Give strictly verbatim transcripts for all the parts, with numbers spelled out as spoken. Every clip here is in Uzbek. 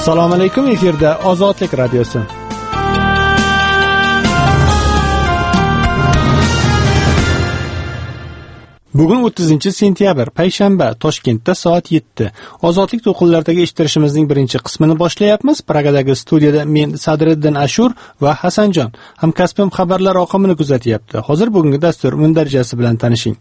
Assalomu alaykum, efirda Ozodlik radiosi. Bugun o'ttizinchi sentyabr, payshanba, Toshkentda soat yetti. Ozodlik to'lqinlaridagi eshittirishimizning birinchi qismini boshlayapmiz. Pragadagi studiyada men Sadriddin Ashur va Hasanjon hamkasbim xabarlar oqimini kuzatyapti. Hozir bugungi dastur mundarijasi bilan tanishing.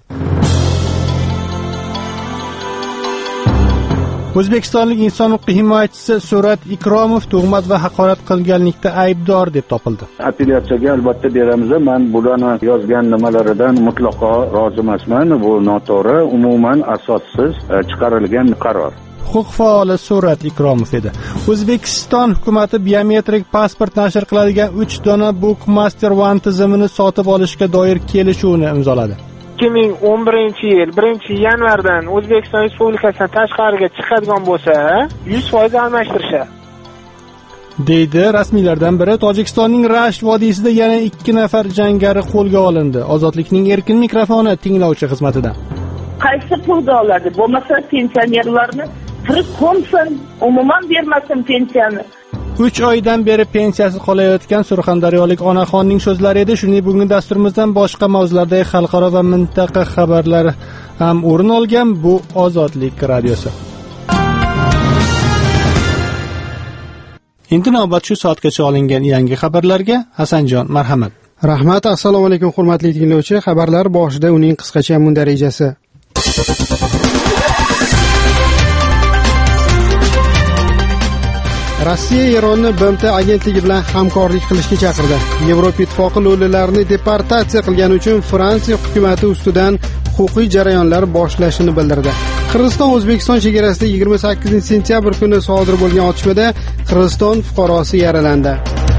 O'zbekistonlik inson huquqiy himoyachisi Surat Ikromov tuhmat va haqorat qilganlikda aybdor deb topildi. Apellyatsiyaga albatta beramiz. Men bularni yozgan nimalaridan mutlaqo rozi emasman. Bu noto'g'ri, umuman asossiz chiqarilgan qaror. Huquq faoli Surat Ikromov edi. O'zbekiston hukumatı biometrik pasport nashr qiladigan uch dona Bookmaster One tizimini sotib olishga doir kelishuvni imzoladi. ikki ming o'n birinchi yil birinchi yanvardan O'zbekiston Respublikasidan tashqariga chiqadigan bo'lsa, yuz foiz almashtirishadi. deydi rasmiylardan biri. Tojikistonning Rasht vodiysida yana ikki nafar jangari qo'lga olindi. Ozodlikning erkin mikrofoni tinglovchi xizmatida. Qaysi pulga oladi? Bo'lmasa pensionerlarni tirik qo'msin, umuman bermasin pensiyani. uch oydan beri pensiyasi qolayotgan surxondaryolik onaxonning so'zlari edi. Shuningdek, bugungi dasturimizdan boshqa mavzulardagi xalqaro va mintaqa xabarlar ham o'rin olgan. Bu Ozodlik radiosi. Endi navbat shu soatgacha olingan yangi xabarlarga. Hasanjon, marhamat. Rahmat. Assalomu alaykum hurmatli tinglovchi. Xabarlar boshida uning qisqacha mundarijasi. Rossiya Eronni B M T agentligi bilan hamkorlik qilishga chaqirdi. Yevropa Ittifoqi lo'lilarni deportatsiya qilgani uchun Fransiya hukumatı ustidan huquqiy jarayonlar boshlashini bildirdi. Qirg'iziston O'zbekiston chegarasida yigirma sakkizinchi sentyabr kuni sodir bo'lgan otishmada Qirg'iziston fuqarosi yaralandi.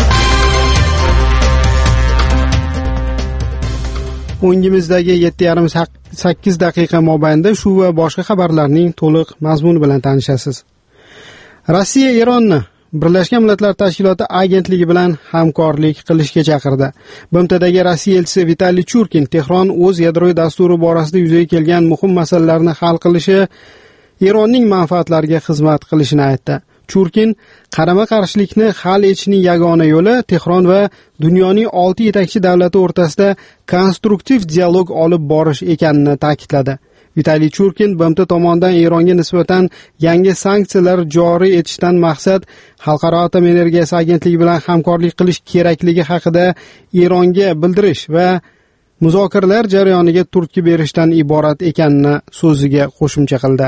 O'ngimizdagi yetti yarim sakkiz daqiqa mobaynida shu va boshqa xabarlarning to'liq mazmuni bilan tanishasiz. Rossiya Eronni Birlashgan Millatlar Tashkiloti agentligi bilan hamkorlik qilishga chaqirdi. B M Tdagi Rossiya elchisi Vitaliy Churkin Tehron o'z yadroviy dasturi borasida yuzaga kelgan muhim masalalarni hal qilishi Eronning manfaatlariga xizmat qilishini aytdi. Churkin qarama-qarshilikni hal etishning yagona yo'li Tehron va dunyoning olti yetakchi davlati o'rtasida konstruktiv dialog olib borish ekanini ta'kidladi. Vitaliy Churkin B M T tomonidan Eronga nisbatan yangi sanksiyalar joriy etishdan maqsad Xalqaro atom energiyasi agentligi bilan hamkorlik qilish kerakligi haqida Eronga bildirish va muzokaralar jarayoniga turtki berishdan iborat ekanini so'ziga qo'shimcha qildi.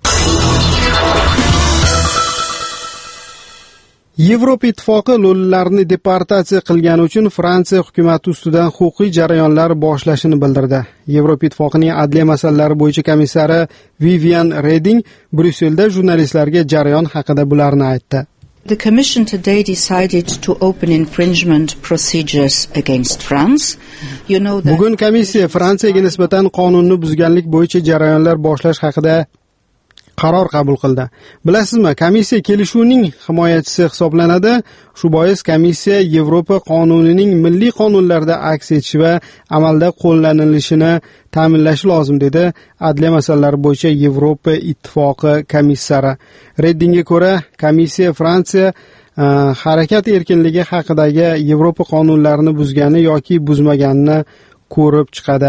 Yevropa Ittifoqi lo'lilarni deportatsiya qilgani uchun Fransiya hukumatı ustidan huquqiy jarayonlar boshlashini bildirdi. Yevropa Ittifoqining adliya masalalari bo'yicha komissari Vivian Reding Bryusselda jurnalistlarga jarayon haqida bularni aytdi. The Commission today decided to open infringement procedures against France. You know that Bugun komissiya Fransiyaga nisbatan qonunni buzganlik bo'yicha jarayonlar boshlash haqida qaror qabul qildi. Bilasizmi, komissiya kelishuvning himoyachisi hisoblanadi. Shu bois komissiya Yevropa qonunining milliy qonunlarda aks etishi va amalda qo'llanilishini ta'minlashi lozim, dedi adliya masalalari bo'yicha Yevropa Ittifoqi komissari. Reddingga ko'ra, komissiya Fransiya uh, harakat erkinligi haqidagi Yevropa qonunlarini buzgani yoki buzmaganini ko'rib chiqadi.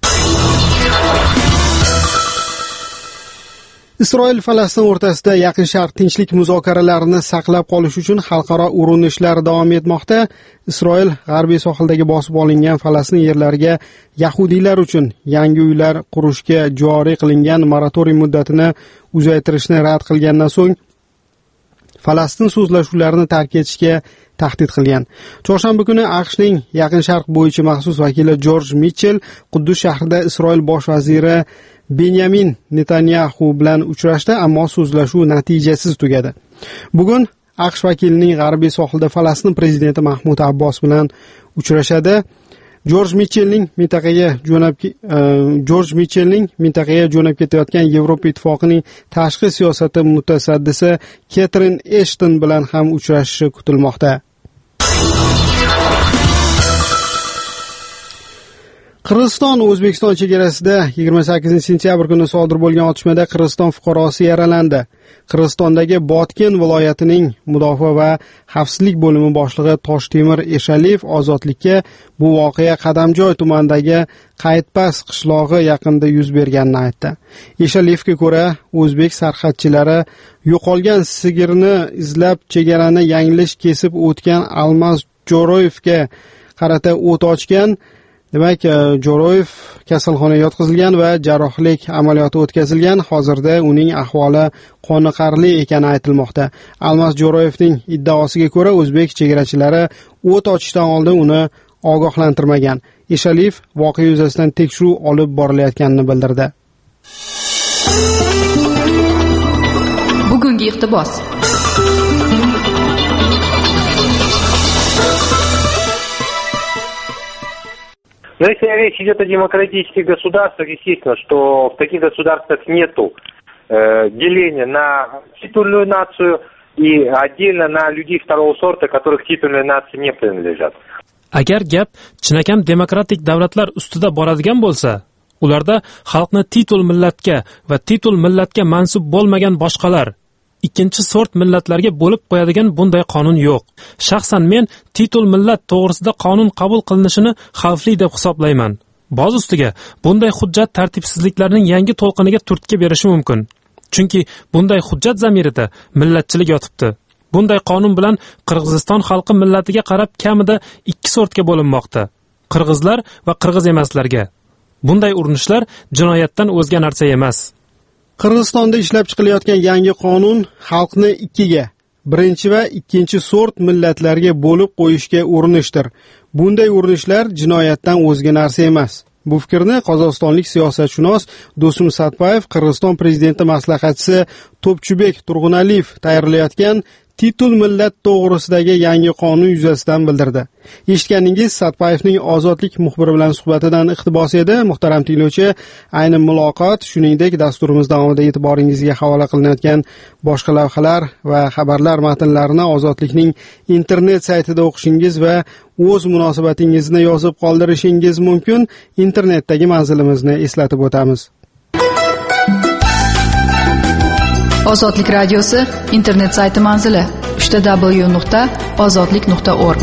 Isroil Falastin o'rtasida Yaqin Sharq tinchlik muzokaralarini saqlab qolish uchun xalqaro urinishlar davom etmoqda. Isroil g'arbiy sohildagi bosib olingan Falastin yerlariga yahudiylar uchun yangi uylar qurishga joriy qilingan moratoriy muddatini uzaytirishni rad qilgandan so'ng Falastin so'zlashuvlarini tark etishga tahdid qilgan. Chorshanba kuni AQShning Yaqin Sharq bo'yicha maxsus vakili Jorj Mitchell Quddus shahrida Isroil bosh vaziri Benyamin Netanyahu bilan uchrashdi, ammo so'zlashuv natijasiz tugadi. Bugun AQSh vakilining g'arbiy sohilda Falastin prezidenti Mahmud Abbos bilan uchrashadi. Jorj Mitchellning mintaqaga jo'nab Jorj Mitchellning mintaqaga jo'nab ketayotgan Yevropa Ittifoqining tashqi siyosati mutasaddisi Ketrin Eshton bilan ham uchrashishi kutilmoqda. Qirg'iziston O'zbekiston chegarasida yigirma sakkizinchi sentyabr kuni sodir bo'lgan otishmada Qirg'iziston fuqarosi yaralandi. Qirg'izistondagi Botken viloyatining mudofaa va xavfsizlik bo'limi boshlig'i Toshtemir Eshaliyev Ozodlikka bu voqea Qadamjoy tumanidagi Qaytpas qishlog'i yaqinida yuz berganini aytdi. Eshaliyevga ko'ra, o'zbek sarhadchilari yo'qolgan sigirni izlab chegarani yanglish kesib o'tgan Almaz Jo'royevga qarata o't ochgan. Demak, Jo'royev kasalxonaga yotqizilgan va jarrohlik amaliyoti o'tkazilgan. Hozirda uning ahvoli qoniqarli ekani aytilmoqda. Almaz Jo'royevning iddaosiga ko'ra, o'zbek chegarachilari o't ochishdan oldin uni ogohlantirmagan. Eshaliyev voqea yuzasidan tekshiruv olib borilayotganini bildirdi. Bugungi iqtibos. Но если речь идет о демократических государствах, естественно, что в таких государствах нету э, деления на титульную нацию и отдельно на людей второго сорта, которых титульной нации не принадлежат. Agar gap chinakam demokratik davlatlar ustida boradigan bo'lsa, ularda xalqni titul millatga va titul millatga mansub bo'lmagan boshqalar ikkinchi sort millatlarga bo'lib qo'yadigan bunday qonun yo'q. Shaxsan men titul millat to'g'risida qonun qabul qilinishini xavfli deb hisoblayman. Boz ustiga bunday hujjat tartibsizliklarning yangi to'lqiniga turtki berishi mumkin. Chunki bunday hujjat zamirida millatchilik yotibdi. Bunday qonun bilan Qirg'iziston xalqi millatiga qarab kamida ikki sortga bo'linmoqda. Qirg'izlar va qirg'iz emaslarga. Bunday urinishlar jinoyatdan o'zga narsa emas. Qirg'izistonda ishlab chiqilayotgan yangi qonun xalqni ikkiga, birinchi va ikkinchi sort millatlarga bo'lib qo'yishga urinishdir. Bunday urinishlar jinoyatdan o'zga narsa emas. Bu fikrni qozog'istonlik siyosatshunos Do'stum Satpayev Qirg'iziston prezidenti maslahatchisi To'pchubek Turg'unaliyev tayyorlayotgan titul millat to'g'risidagi yangi qonun yuzasidan bildirdi. Eshitganingiz Satpayevning Ozodlik muxbiri bilan suhbatidan iqtibos edi. Muhtaram tinglovchi, ayni muloqot, shuningdek dasturimiz davomida e'tiboringizga havola qilinayotgan boshqa lavhalar va xabarlar matnlarini Ozodlikning internet saytida o'qishingiz va o'z munosabatingizni yozib qoldirishingiz mumkin. Internetdagi manzilimizni eslatib o'tamiz. Ozodlik radiosi internet sayti manzili w w w nuqta ozodlik nuqta org.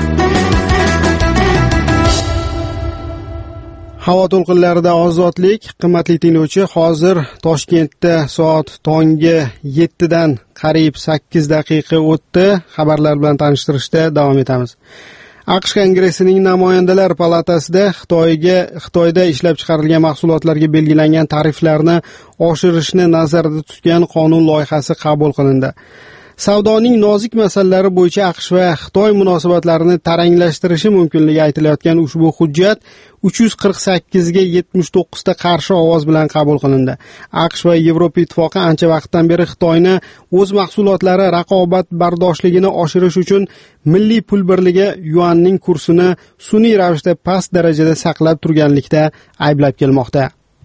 Havo to'lqinlarida Ozodlik. Qimmatli tinglovchi, hozir Toshkentda soat tongi yettidan qariyb sakkiz daqiqa o'tdi. Xabarlar bilan tanishtirishda davom etamiz. AQSh Kongressining namoyandalar palatasida Xitoyga Xitoyda ishlab chiqarilgan mahsulotlarga belgilangan tariflarni oshirishni nazarda tutgan qonun loyihasi qabul qilindi. Savdoning nozik masalalari bo'yicha AQSh va Xitoy munosabatlarini taranglashtirishi mumkinligi aytilayotgan ushbu hujjat uch yuz qirq sakkiz ga yetmish to'qqiz ta qarshi ovoz bilan qabul qilindi. AQSh va Yevropa ittifoqi ancha vaqtdan beri Xitoyni o'z mahsulotlari raqobatbardoshligini oshirish uchun milliy pul birligi yuanning kursini sun'iy ravishda past darajada saqlab turganlikda ayblab kelmoqda.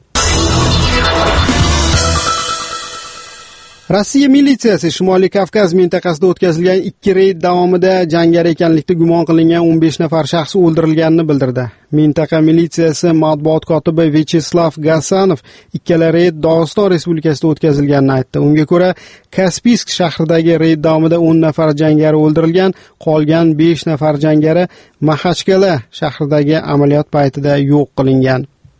Rossiya militsiyasi Shimoliy Kavkaz mintaqasida o'tkazilgan ikki reyd davomida jangari ekanlikda gumon qilingan o'n besh nafar shaxs o'ldirilganini bildirdi. Mintaqa militsiyasi matbuot kotibi Vyacheslav Gasanov ikkala reyd Dog'iston Respublikasida o'tkazilganini aytdi. Unga ko'ra, Kaspiysk shahridagi reyd davomida o'n nafar jangari o'ldirilgan, qolgan besh nafar jangari Maxachkala shahridagi amaliyot paytida yo'q qilingan.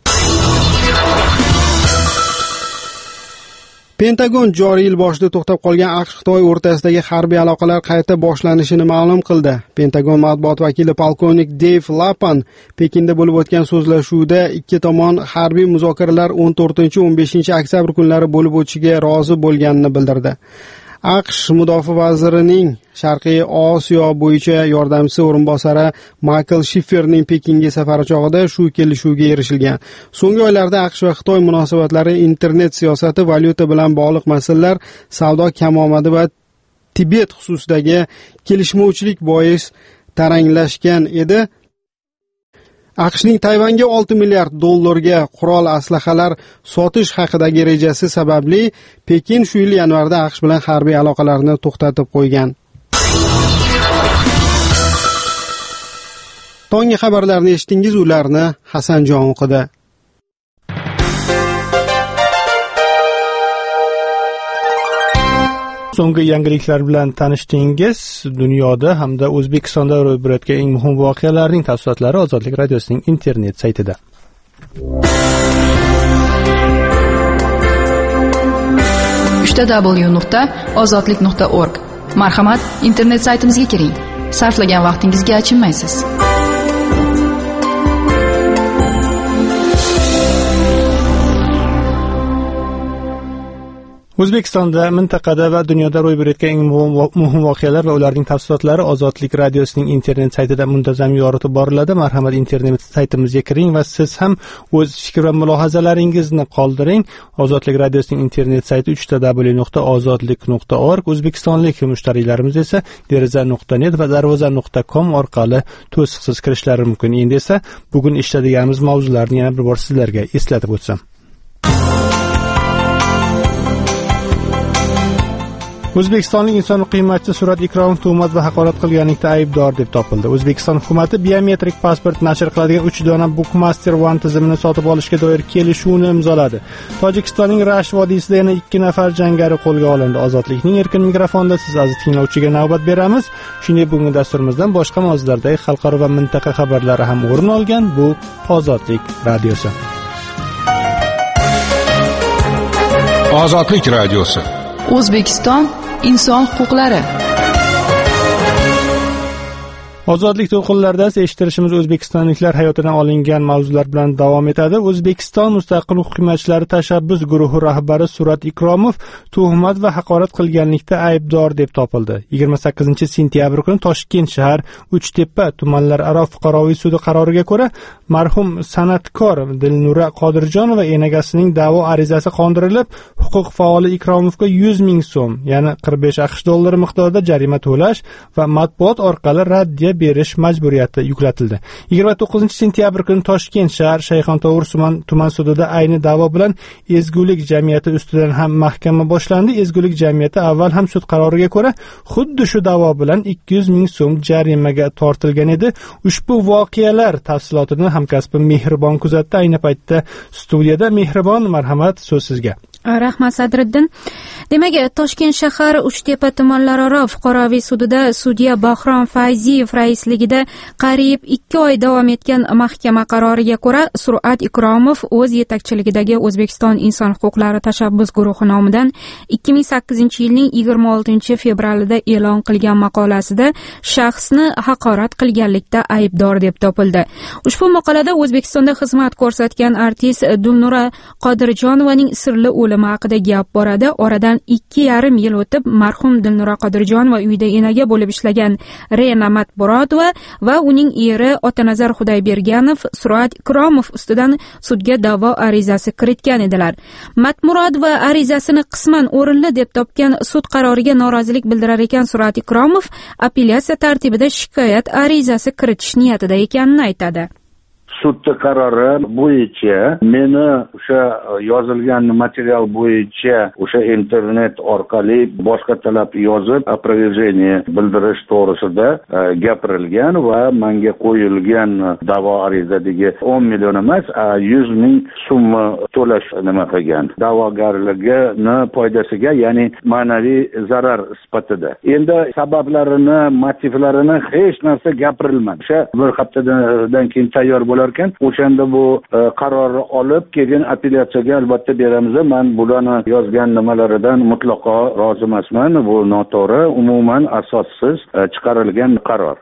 Pentagon joriy yil boshida to'xtab qolgan AQSh-Xitoy o'rtasidagi harbiy aloqalar qayta boshlanishini ma'lum qildi. Pentagon matbuot vakili polkovnik Dave Lapan Pekinda bo'lib o'tgan so'zlashuvda ikki tomon harbiy muzokaralar o'n to'rtinchi o'n beshinchi oktyabr kunlari bo'lib o'tishiga rozi bo'lganini bildirdi. AQSh mudofaa vazirining Sharqiy Osiyo bo'yicha yordamchisi o'rinbosari Michael Schifferning Pekinga safari chog'ida shu kelishuvga erishilgan. So'nggi oylarda AQSh va Xitoy munosabatlari, internet siyosati, valyuta bilan bog'liq masalalar, savdo kamomadi va Tibet xususidagi kelishmovchilik bois taranglashgan edi. AQShning Tayvanga olti milliard dollarga qurol aslahalar sotish haqidagi rejasi sababli Pekin shu yil yanvarda AQSh bilan harbiy aloqalarni to'xtatib qo'ygan. Tongi xabarlarni eshitdingiz, ularni Hasanjon o'qidi. So'nggi yangiliklar bilan tanishdingiz. Dunyoda hamda O'zbekistonda ro'y berayotgan eng muhim voqealarning tafsilotlari Ozodlik radiosining internet saytida. uchta w nuqta ozodlik nuqta org. Marhamat, internet saytimizga kiring. Sarflagan vaqtingizga achinmaysiz. O'zbekistonda, mintaqada va dunyoda ro'y berayotgan eng muhim voqealar va ularning tafsilotlari Ozodlik radiosining internet saytida muntazam yoritib boriladi. Marhamat, internet saytimizga kiring va siz ham o'z fikr va mulohazalaringizni qoldiring. Ozodlik radiosining internet sayti uchta w nuqta ozodlik nuqta org. O'zbekistonlik mushtariylarimiz esa deraza nuqta net va darvoza nuqta com orqali to'siqsiz kirishlari mumkin. Endi esa bugun ishladiganimiz mavzularni yana bir bor sizlarga eslatib o'tsam. O'zbekistonlik inson qiymatchi Surat Ikromov tuhmat va haqorat qilganlikda aybdor deb topildi. O'zbekiston hukumati biometrik pasport nashr qiladigan uch dona Bookmaster One tizimini sotib olishga doir kelishuvni imzoladi. Tojikistonning Rash vodiysida yana ikki nafar jangari qo'lga olindi. Ozodlikning erkin mikrofonda siz aziz tinglovchiga navbat beramiz. Shuningdek, bugungi dasturimizdan boshqa mavzulardagi xalqaro va mintaqa xabarlari ham o'rin olgan. Bu Ozodlik radiosi. Ozodlik radiosi. O'zbekiston inson huquqlari. Ozodlik to'lqinlarida eshittirishimiz o'zbekistonliklar hayotidan olingan mavzular bilan davom etadi. O'zbekiston mustaqil hukumatchilari tashabbus guruhi rahbari Surat Ikromov tuhmat va haqorat qilganlikda aybdor deb topildi. yigirma sakkizinchi sentyabr kuni Toshkent shahar Uchtepa tumanlararo fuqaroviy sudi qaroriga ko'ra marhum san'atkor Dilnura Qodirjonova enagasining da'vo arizasi qondirilib, huquq faoli Ikromovga yuz ming so'm, ya'ni qirq besh aqsh dollari miqdorida jarima to'lash va matbuot orqali raddiya berish majburiyati yuklatildi. yigirma to'qqizinchi sentyabr kuni Toshkent shahar Shayxontohur tuman sudida ayni da'vo bilan Ezgulik jamiyati ustidan ham mahkama boshlandi. Ezgulik jamiyati avval ham sud qaroriga ko'ra xuddi shu da'vo bilan ikki yuz ming so'm jarimaga tortilgan edi. Ushbu voqealar tafsilotini hamkasbim Mehribon kuzatdi. Ayni paytda studiyada. Mehribon, marhamat, so'z sizga. Rahmat Sadriddin. Demak, Toshkent shahar Uchtepa tumanlararo fuqaroviy sudida sudya Bahrom Fayziyev raisligida qariyb ikki oy davom etgan mahkama qaroriga ko'ra Surat Ikromov o'z yetakchiligidagi O'zbekiston inson huquqlari tashabbus guruhi nomidan ikki ming sakkizinchi yilning yigirma oltinchi fevralida e'lon qilgan maqolasida shaxsni haqorat qilganlikda aybdor deb topildi. Ushbu maqolada O'zbekistonda xizmat ko'rsatgan artist Dilnura Qodirjonovaning sirli o'limi haqida gap boradi. Oradan ikki yarim yil o'tib marhum Dilnura Qodirjonova uyida enaga bo'lib ishlagan Rena Matmurodova va uning eri Otanazar Xudoyberganov Surat Ikromov ustidan sudga da'vo arizasi kiritgan edilar. Matmurodova arizasini qisman o'rinli deb topgan sud qaroriga norozilik bildirar ekan Surat Ikromov apellyatsiya tartibida shikoyat arizasi kiritish niyatida ekanini aytadi. Sudda qarori bo'yicha meni o'sha yozilgan material bo'yicha o'sha internet orqali boshqa talab yozib опровержение bildirish to'g'risida gapirilgan va menga qo'yilgan da'vo arizadagi o'n million emas yuz ming so'mni to'lash nima qilgan da'vogarligini foydasiga, ya'ni ma'naviy zarar sifatida. Endi sabablarini, motivlarini hech narsa gapirilmadi. O'sha bir haftadan keyin tayyor bo'lar o'shanda bu qarorni olib keyin apellyatsiyaga albatta beramiz. Men bularni yozgan nimalaridan mutlaqo rozi emasman. Bu noto'g'ri, umuman asossiz chiqarilgan qaror.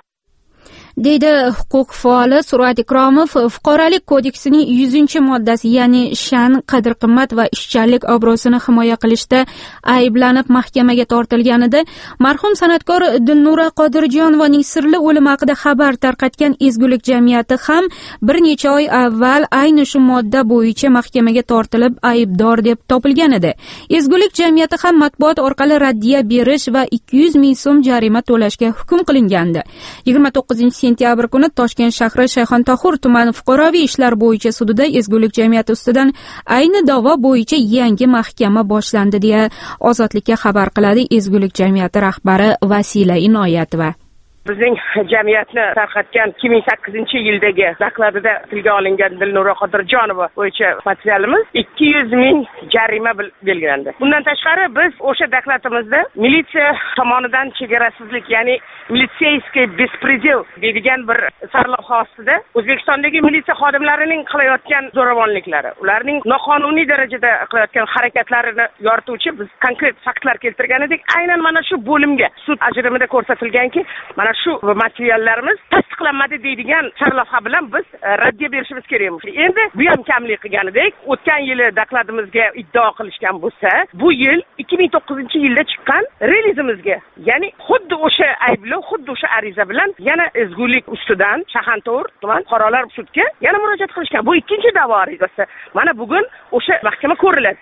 deydi huquq faoli Surat Ikromov. Fuqarolik kodeksining yuzinchi moddasi, ya'ni sha'n, qadr-qimmat va ishchanlik obro'sini himoya qilishda ayblanib mahkamaga tortilganida marhum san'atkor Dilnura Qodirjonovaning sirli o'limi haqida xabar tarqatgan Ezgulik jamiyati ham bir necha oy avval ayni shu modda bo'yicha mahkamaga tortilib aybdor deb topilgan edi. Ezgulik jamiyati ham matbuot orqali raddiya berish va ikki yuz ming so'm jarima to'lashga hukm qilingandi. yigirma to'qqizinchi sentyabr kuni Toshkent shahri Shayxontohur tumani fuqaroviy ishlar bo'yicha sudida Ezgulik jamiyati ustidan ayni da'vo bo'yicha yangi mahkama boshlandi deya Ozodlikka xabar qiladi Ezgulik jamiyati rahbari Vasila Inoyatova. Bizning jamiyatni tarqatgan ikki ming sakkizinchi yildagi zakladida tilga olingan Dilnura Qodirjonova bo'yicha materialimiz ikki yuz ming jarima belgilandi. Bundan tashqari biz o'sha doklatimizda militsiya tomonidan chegarasizlik, ya'ni militseyskiy bespredel deydigan bir sarlavha ostida O'zbekistondagi militsiya xodimlarining qilayotgan zo'ravonliklari, ularning noqonuniy darajada qilayotgan harakatlarini yorituvchi biz konkret faktlar keltirgan edik. Aynan mana shu bo'limga sud ajrimida ko'rsatilganki, mana shu materiallarimiz tasdiqlanmadi deydigan sarlavha bilan biz raddiya berishimiz kerak. Endi bu ham kamlik qilganidek, o'tgan yili dokladimizga iddao qilishgan bo'lsa, bu yil ikki ming to'qqizinchi yilda chiqqan relizimizga, ya'ni xuddi o'sha ayblov, xuddi o'sha ariza bilan yana ezgulik ustidan Shahanto'r tuman fuqarolar sudga yana murojaat qilishgan. Bu ikkinchi da'vo arizasi. Mana bugun o'sha mahkama ko'riladi.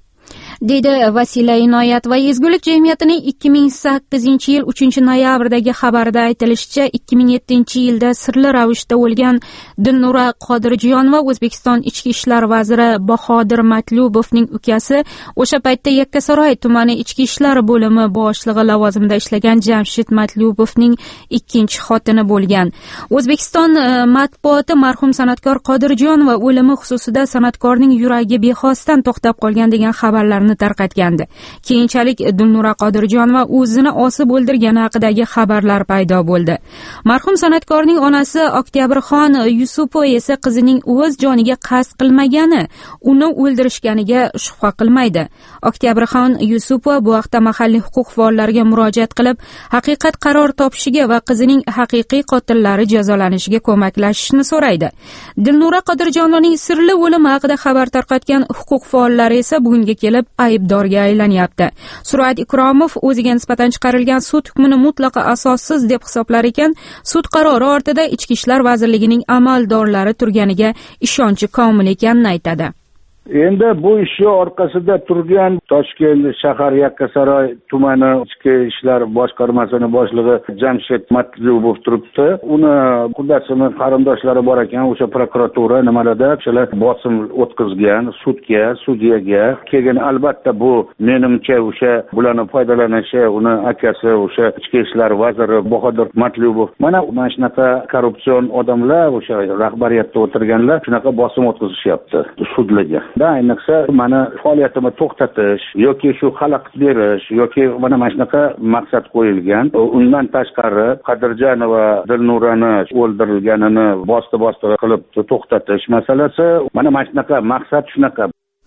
Deydi Vasila Inoyat. Va Ezgulik jamiyatining ikki ming sakkizinchi yil uchinchi noyabrdagi xabarida aytilishicha, ikki ming yettinchi yilda sirli ravishda o'lgan Dilnura Qodirjonova O'zbekiston Ichki ishlar vaziri Bahodir Matlubovning ukasi, o'sha paytda Yakkasaroy tumani Ichki ishlar bo'limi boshlig'i lavozimida ishlagan Jamshid Matlubovning ikkinchi xotini bo'lgan. O'zbekiston matbuoti marhum san'atkor Qodirjonova o'limi xususida san'atkorning yuragi bexosdan to'xtab qolgan degan xabarlarni tarqatgandi. Keyinchalik Dilnura Qodirjonova o'zini osib o'ldirgani haqidagi xabarlar paydo bo'ldi. Marhum san'atkorning onasi Oktyabrxon Yusupova esa qizining o'z joniga qasd qilmagani, uni o'ldirishganiga shubha qilmaydi. Oktyabrxon Yusupova bu haqda mahalliy huquq faollariga murojaat qilib, haqiqat qaror topishiga va qizining haqiqiy qotillari jazolanishiga ko'maklashishni so'raydi. Dilnura Qodirjonovaning sirli o'limi haqida xabar tarqatgan huquq faollari esa bugunga kelib aybdorga aylanyapti. Surat Ikromov o'ziga nisbatan chiqarilgan sud hukmini mutlaqo asossiz deb hisoblar ekan, sud qarori ortida Ichki ishlar vazirligining amaldorlari turganiga ishonchi komil ekanini aytadi. Endi bu ish orqasida turgan Toshkent shahar Yakkasaroy tumani ichki ishlar boshqarmasining boshlig'i Jamshid Matlubov turibdi. Uni qudasini qarindoshlari bor ekan, o'sha prokuratura nimalarda o'shalar bosim o'tkazgan sudga, sudyaga. Keyin albatta bu menimcha o'sha bularni foydalanishi, uni akasi o'sha ichki ishlar vaziri Bahodir Matlubov. Mana mana shunaqa korrupsion odamlar, o'sha rahbariyatda o'tirganlar shunaqa bosim o'tkazishyapti sudlarga. Ayniqsa mana faoliyatimni to'xtatish yoki shu xalaqit berish yoki mana mana shunaqa maqsad qo'yilgan. Undan tashqari Qodirjonova Dilnurani o'ldirilganini bosti-bosti qilib to'xtatish masalasi, mana mana shunaqa maqsad shunaqa.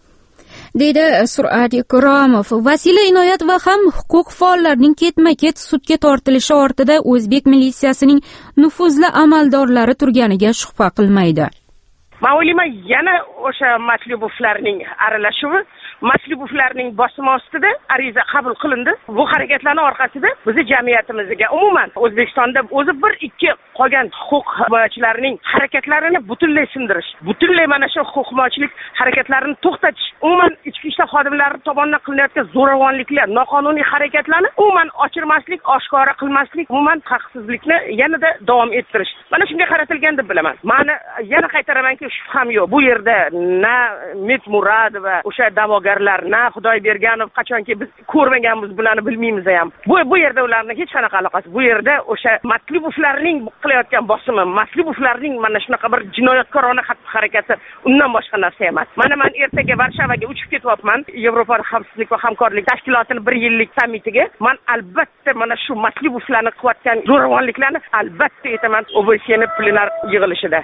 Deydi Surat Ikromov. Vasila Inoyat va ham huquq faollarining ketma-ket sudga tortilishi ortida o'zbek militsiyasining nufuzli amaldorlari turganiga shubha qilmaydi. Men o'ylayman, yana o'sha Matlubovlarning aralashuvi, Matlubovlarning bosimi ostida ariza qabul qilindi. Bu harakatlarning orqasida bizning jamiyatimizga, umuman O'zbekistonda o'zi bir ikki qolgan huquq himoyachilarining harakatlarini butunlay sindirish, butunlay mana shu huquq himoyachilik harakatlarini to'xtatish, umuman ichki ishlar xodimlari tomonidan qilinayotgan zo'ravonliklar, noqonuniy harakatlarni umuman ochirmaslik, oshkora qilmaslik, umuman haqsizlikni yanada davom ettirish. Mana shunga qaratilgan deb bilaman. Mani yana qaytaramanki, shubham yo'q. Bu yerda na Metmuradova, o'sha da'vogarlar, na Xudoyberganov, qachonki biz ko'rmaganmiz, bularni bilmaymiz ham. Bu bu yerda ularning hech qanaqa aloqasi. Bu yerda o'sha Matlubovlarning qilayotgan bosimi, Matlubovlarning mana shunaqa bir jinoyatkorona xatti-harakati, undan boshqa narsa emas. Mana men ertaga Varshavaga uchib ketyapman, Yevropa xavfsizlik va hamkorlik tashkilotining bir yillik sammitiga. Men albatta mana shu Matlubovlarni qilayotgan zo'ravonliklarni albatta aytaman O B S'ning plenar yig'ilishida.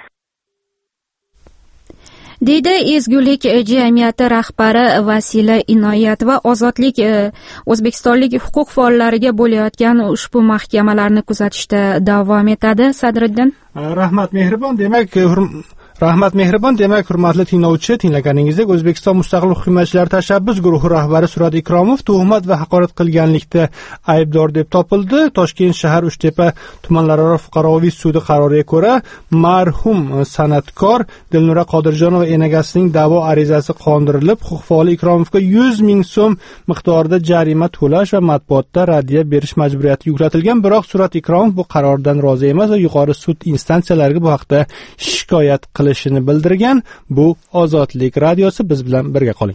Deydi Ezgulik jamiyati rahbari Vasila Inoyat. Va Ozodlik o'zbekistonlik huquq faollariga bo'layotgan ushbu mahkamalarni kuzatishda davom etadi. Sadriddin. Rahmat mehribon. Demak, Rahmat mehribon, demak, hurmatli tinglovchi, tinglaganingizdek O'zbekiston Mustaqil himoyachilar tashabbus guruhi rahbari Surat Ikromov tuhmat va haqorat qilganlikda aybdor deb topildi. Toshkent shahar Uchtepa tumanlararo fuqaroviy sudi qaroriga ko'ra, marhum san'atkor Dilnura Qodirjonova enagasining da'vo arizasi qondirilib, huquq faoli Ikromovga yuz ming so'm miqdorida jarima to'lash va matbuotda raddiya berish majburiyati yuklatilgan. Biroq Surat Ikromov bu qarordan rozi emas va yuqori sud instansiyalariga bu haqda shikoyat qildi. Shini bildirgan. Bu Ozodlik radiosi, biz bilan birga qoling.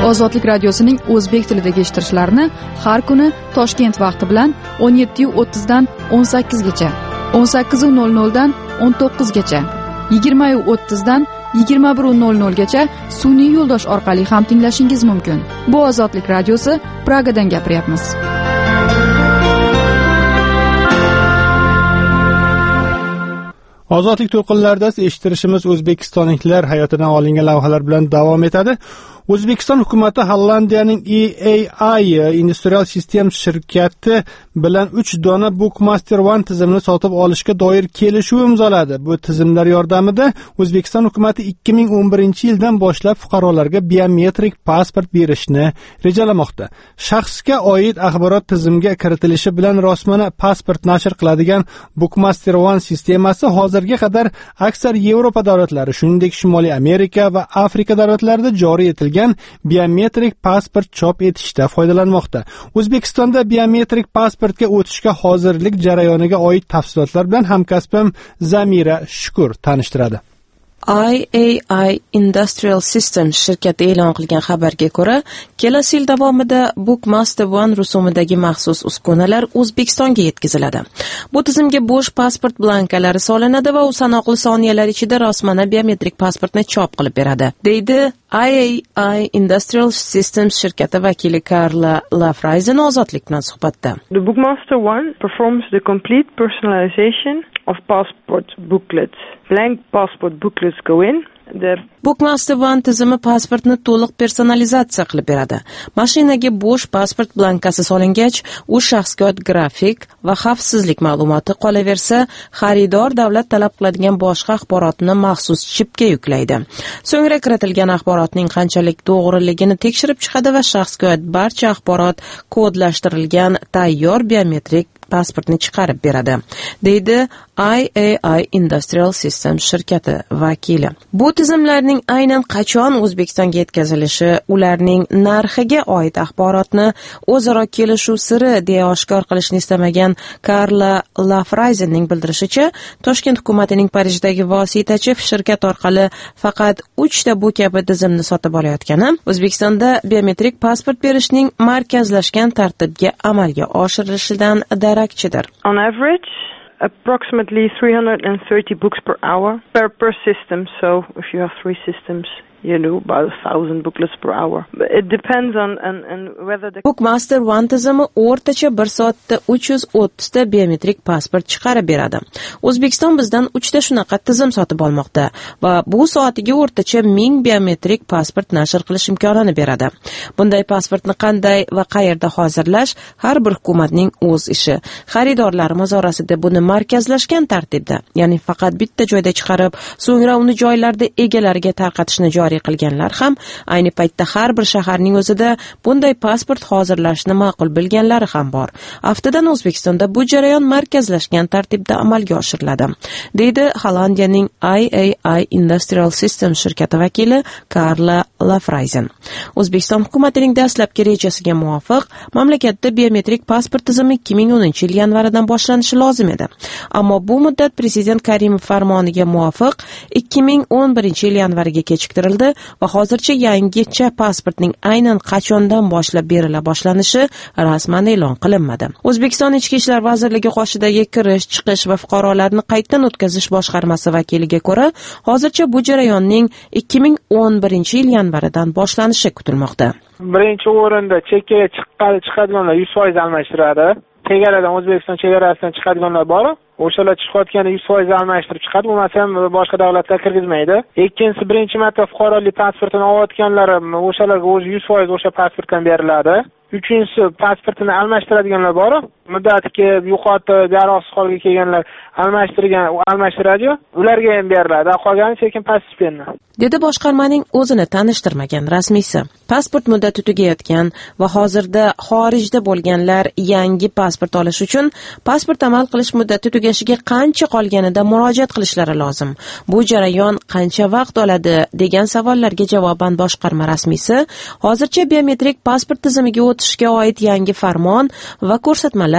Ozodlik radiosining o'zbek tilidagi eshittirishlarini har kuni Toshkent vaqti bilan o'n yetti o'ttiz dan o'n sakkiz gacha, o'n sakkiz nol nol dan o'n to'qqiz gacha, yigirma o'ttiz dan yigirma bir nol nol gacha sun'iy yo'ldosh orqali ham tinglashingiz mumkin. Bu Ozodlik radiosi, Pragadan gapiryapmiz. Ozodlik to'lqinlarida eshittirishimiz o'zbekistonliklar hayotidan olingan lavhalar bilan davom etadi. O'zbekiston hukumati Hollandiyaning E A I Industrial Systems shirkati bilan uch dona Bookmaster One tizimini sotib olishga doir kelishuv imzoladi. Bu tizimlar yordamida O'zbekiston hukumati ikki ming o'n birinchi yildan boshlab fuqarolarga biometrik pasport berishni rejalamoqda. Shaxsga oid axborot tizimga kiritilishi bilan rostmana pasport nashr qiladigan Bookmaster One sistemasi hozirga qadar aksar Yevropa davlatlari, shuningdek Shimoliy Amerika va Afrika davlatlarida joriy etilgan biometrik pasport chop etishda foydalanmoqda. O'zbekistonda biometrik pasportga o'tishga hozirlik jarayoniga oid tafsilotlar bilan hamkasbim Zamira Shukur tanishtiradi. I A I Industrial Systems shirkati e'lon qilgan xabarga ko'ra, kelasi yil davomida Bookmaster One rusumidagi maxsus uskunalar O'zbekistonga yetkaziladi. Bu tizimga bo'sh pasport blankalari solinadi va u sanoqli soniyalar ichida rostmana biometrik pasportni chop qilib beradi, deydi I A I Industrial Systems shirkati vakili Carla Lafraisen Ozodlik bilan suhbatda. The Bookmaster One performs the complete personalization of passport booklets. Blank passport booklets go in. The Bookmaster One tizimi pasportni to'liq personalizatsiya qilib beradi. Mashinaga bo'sh pasport blankasi solingach, u shaxsga oid grafik va xavfsizlik ma'lumoti qolaversa, xaridor davlat talab qiladigan boshqa axborotni maxsus chipga yuklaydi. So'ngra kiritilgan axborotning qanchalik to'g'riligini tekshirib chiqadi va shaxsga oid barcha axborot kodlashtirilgan tayyor biometrik pasportni chiqarib beradi, deydi I A I Industrial Systems shirkati vakili. Bu tizimlarning aynan qachon O'zbekistonga yetkazilishi, ularning narxiga oid axborotni o'zaro kelishuv siri deya oshkor qilishni istamagan Carla Lafraisenning bildirishicha, Toshkent hukumatining Parijdagi vositachi shirkat orqali faqat uchta bu kabi tizimni sotib olayotgani O'zbekistonda biometrik pasport berishning markazlashgan tartibga amalga oshirilishidan darakchidir. On average, approximately three hundred thirty books per hour per per system. So if you have three systems, you know, about a thousand booklets per hour. But it depends on, on, on whether the Bookmaster One tizimi o'rtacha bir soatda uch yuz o'ttiz ta biometrik pasport chiqarib beradi. O'zbekiston bizdan uchta shunaqa tizim sotib olmoqda va bu soatiga o'rtacha ming biometrik pasport nashr qilish imkonini beradi. Bunday pasportni qanday va qayerda hozirlash har bir hukumatning o'z ishi. Xaridorlarimiz orasida buni markazlashgan tartibda, ya'ni faqat bitta joyda chiqarib, so'ngra uni joylarda egalariga tarqatishni joriy qilganlar ham, ayni paytda har bir shaharning o'zida bunday pasport hozirlashni ma'qul bilganlari ham bor. Aftidan O'zbekistonda bu jarayon markazlashgan tartibda amalga oshiriladi, deydi Hollandiyaning I A I Industrial Systems shirkati vakili Carla Lafraisen. O'zbekiston hukumatining dastlabki rejasiga muvofiq, mamlakatda biometrik pasport tizimi ikki ming o'ninchi yil yanvaridan boshlanishi lozim edi. Ammo bu muddat Prezident Karimov farmoniga muvofiq ikki ming o'n birinchi yil yanvariga kechiktirildi va hozircha yangicha pasportning aynan qachondan boshlab berila boshlanishi rasman e'lon qilinmadi. O'zbekiston Ichki ishlar vazirligi qoshidagi kirish, chiqish va fuqarolarni qaytadan o'tkazish boshqarmasi vakiliga ko'ra, hozircha bu jarayonning ikki ming o'n birinchi yil yanvaridan boshlanishi kutilmoqda. Birinchi o'rinda chekkaga chiqadiganlar yuz foiz almashtiradi. Chegaradan, O'zbekiston chegarasidan chiqadiganlar bor. O'shalar chiqayotgani yuz foiz almashtirib chiqadi, bo'lmasa boshqa davlatlar kirgizmaydi. Ikkinchisi, birinchi marta fuqarolik pasportini olayotganlar, o'shalarga o'zi yuz foiz o'sha pasportdan beriladi. Uchinchisi, pasportini almashtiradiganlar bor. Muddatiga yo'qotib, yaroqsiz holga kelganlar almashtirgan, almashtiradi-yu, ularga ham beriladi. Qolgani sekin postepенно. Dedi boshqarmaning o'zini tanishtirmagan rasmiysi. Pasport muddati tugayotgan va hozirda xorijda bo'lganlar yangi pasport olish uchun pasport amal qilish muddati tugashiga qancha qolganida murojaat qilishlari lozim. Bu jarayon qancha vaqt oladi degan savollarga javoban boshqarma rasmiysi hozircha biometrik pasport tizimiga o'tishga oid yangi farmon va ko'rsatmalar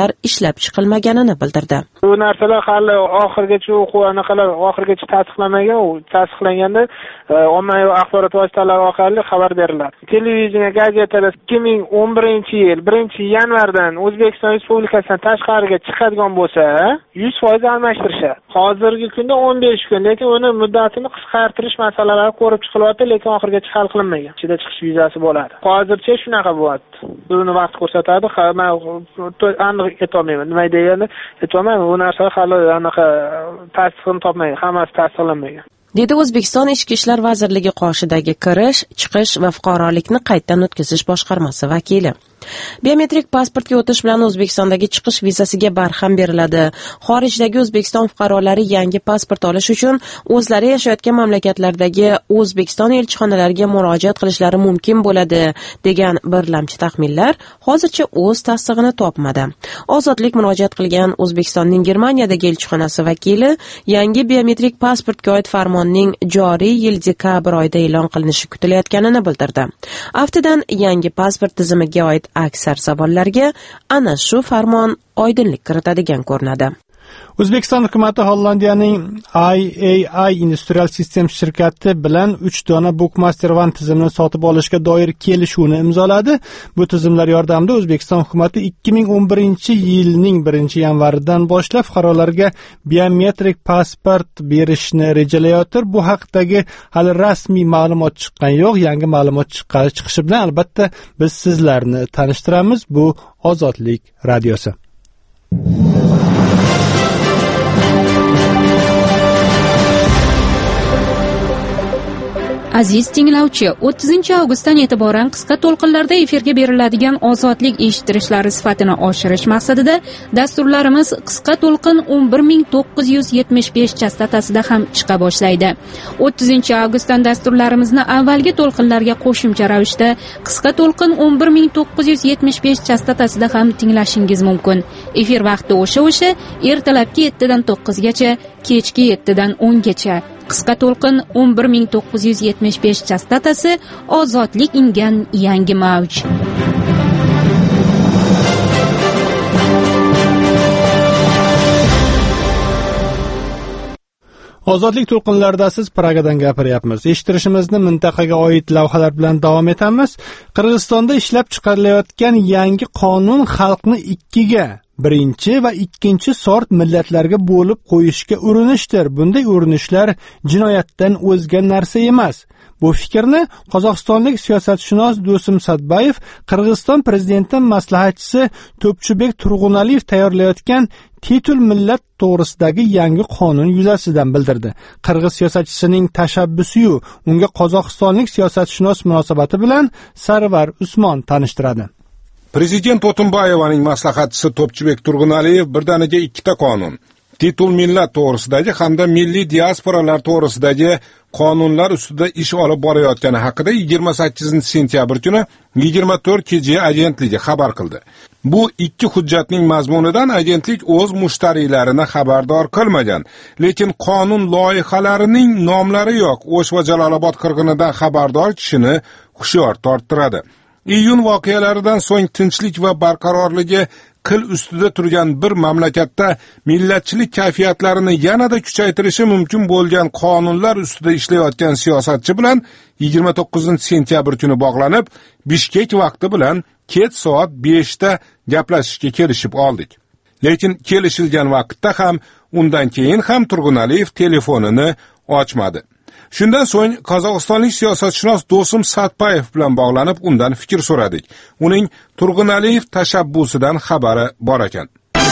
vositalari ishlab chiqilmaganini bildirdi. Bu narsalar hali oxirgacha o'quv anaqalar oxirgacha tasdiqlanmagan, u tasdiqlanganda ommaviy axborot vositalari orqali xabar beriladi. Televideniya, gazetada ikki ming o'n birinchi yil birinchi yanvardan O'zbekiston Respublikasidan tashqariga chiqadigan bo'lsa, yuz foiz almashtirishadi. Hozirgi kunda o'n besh kun, lekin uni muddatini qisqartirish masalalari ko'rib chiqilyapti, lekin oxirgacha hal qilinmagan. Ichida chiqish vizasi bo'ladi. Hozircha shunaqa bo'lyapti. Buni vaqt ko'rsatadi. Men aniq aytolmayman. Nima degani aytolmayman. Bu narsa hali anaqa tasdiqini topmagan, hammasi tasdiqlanmagan. dedi O'zbekiston Ichki ishlar vazirligi qoshidagi kirish, chiqish va fuqarolikni qaytadan o'tkazish boshqarmasi vakili. Biometrik pasportga o'tish bilan O'zbekistondagi chiqish vizasiga barham beriladi. Xorijdagi O'zbekiston fuqarolari yangi pasport olish uchun o'zlari yashayotgan mamlakatlardagi O'zbekiston elchixonalariga murojaat qilishlari mumkin bo'ladi, degan birlamchi taxminlar hozircha o'z tasdig'ini topmadi. Ozodlik murojaat qilgan O'zbekistonning Germaniyadagi elchixonasi vakili yangi biometrik pasportga oid farmonning joriy yil dekabr oyida e'lon qilinishi kutilayotganini bildirdi. Aftidan yangi pasport tizimiga oid aksar savollarga ana shu farmon oydinlik kiritadigan ko'rinadi. O'zbekiston hukumati Hollandiyaning I A I Industrial Systems shirkati bilan uch dona Bookmaster One tizimini sotib olishga doir kelishuvni imzoladi. Bu tizimlar yordamida O'zbekiston hukumati ikki ming o'n birinchi yilning birinchi yanvaridan boshlab fuqarolarga biometrik pasport berishni rejalayotir. Bu haqdagi hali rasmiy ma'lumot chiqqani yo'q. Yangi ma'lumot chiqishi bilan albatta biz sizlarni tanishtiramiz. Bu Ozodlik radiosi. Aziz tinglovchi, o'ttizinchi avgustdan e'tiboran qisqa to'lqinlarda efirga beriladigan ozodlik eshittirishlari sifatini oshirish maqsadida dasturlarimiz qisqa to'lqin o'n bir ming to'qqiz yuz yetmish besh chastotasida ham chiqa boshlaydi. o'ttizinchi avgustdan dasturlarimizni avvalgi to'lqinlarga qo'shimcha ravishda qisqa to'lqin o'n bir ming to'qqiz yuz yetmish besh chastotasida ham tinglashingiz mumkin. Efir vaqti o'sha-o'sha ertalabki yettidan to'qqizgacha, kechki yettidan o'ngacha. Qisqa to'lqin o'n bir ming to'qqiz yuz yetmish besh chastotasi ozodlik ingan yangi mavj. Ozodlik to'lqinlarida siz Pragadan gapiryapmiz. Eshittirishimizni mintaqaga oid lavhalar bilan davom etamiz. Qirg'izistonda ishlab chiqarilayotgan yangi qonun xalqni ikkiga birinchi va ikkinchi sort millatlarga bo'lib qo'yishga urinishdir. Bunday urinishlar jinoyatdan o'zga narsa emas. Bu fikrni qozog'istonlik siyosatshunos Do'sim Satbayev Qirg'iziston prezidenti maslahatchisi To'pchibek Turg'unaliyev tayyorlayotgan titul millat to'g'risidagi yangi qonun yuzasidan bildirdi. Qirg'iz siyosatchisining tashabbusi-yu unga qozog'istonlik siyosatshunos munosabati bilan Sarvar Usmon tanishtiradi. Prezident O'tinbayevaning maslahatchisi To'pchibek Turg'unaliyev birdaniga ikkita qonun, titul millat to'g'risidagi hamda milliy diasporalar to'g'risidagi qonunlar ustida ish olib borayotgani haqida yigirma sakkizinchi sentyabr kuni yigirma to'rt K J agentligi xabar qildi. Bu ikki hujjatning mazmunidan agentlik o'z mushtariylarini xabardor qilmagan, lekin qonun loyihalarining nomlari yo'q O'sh va Jalolobod qirg'inidan xabardor kishini hushyor torttiradi. Iyun voqealaridan so'ng tinchlik va barqarorligi qil ustida turgan bir mamlakatda millatchilik kayfiyatlarini yanada kuchaytirishi mumkin bo'lgan qonunlar ustida ishlayotgan siyosatchi bilan yigirma to'qqizinchi sentyabr kuni bog'lanib, Bishkek vaqti bilan kech soat beshda gaplashishga kelishib oldik. Lekin kelishilgan vaqtda ham, undan keyin ham Turg'unaliyev telefonini ochmadi. Shundan so'ng qozog'istonlik siyosatshunos Do'sim Satbayev bilan bog'lanib, undan fikr so'radik. Uning Turg'unaliyev tashabbusidan xabari bor ekan.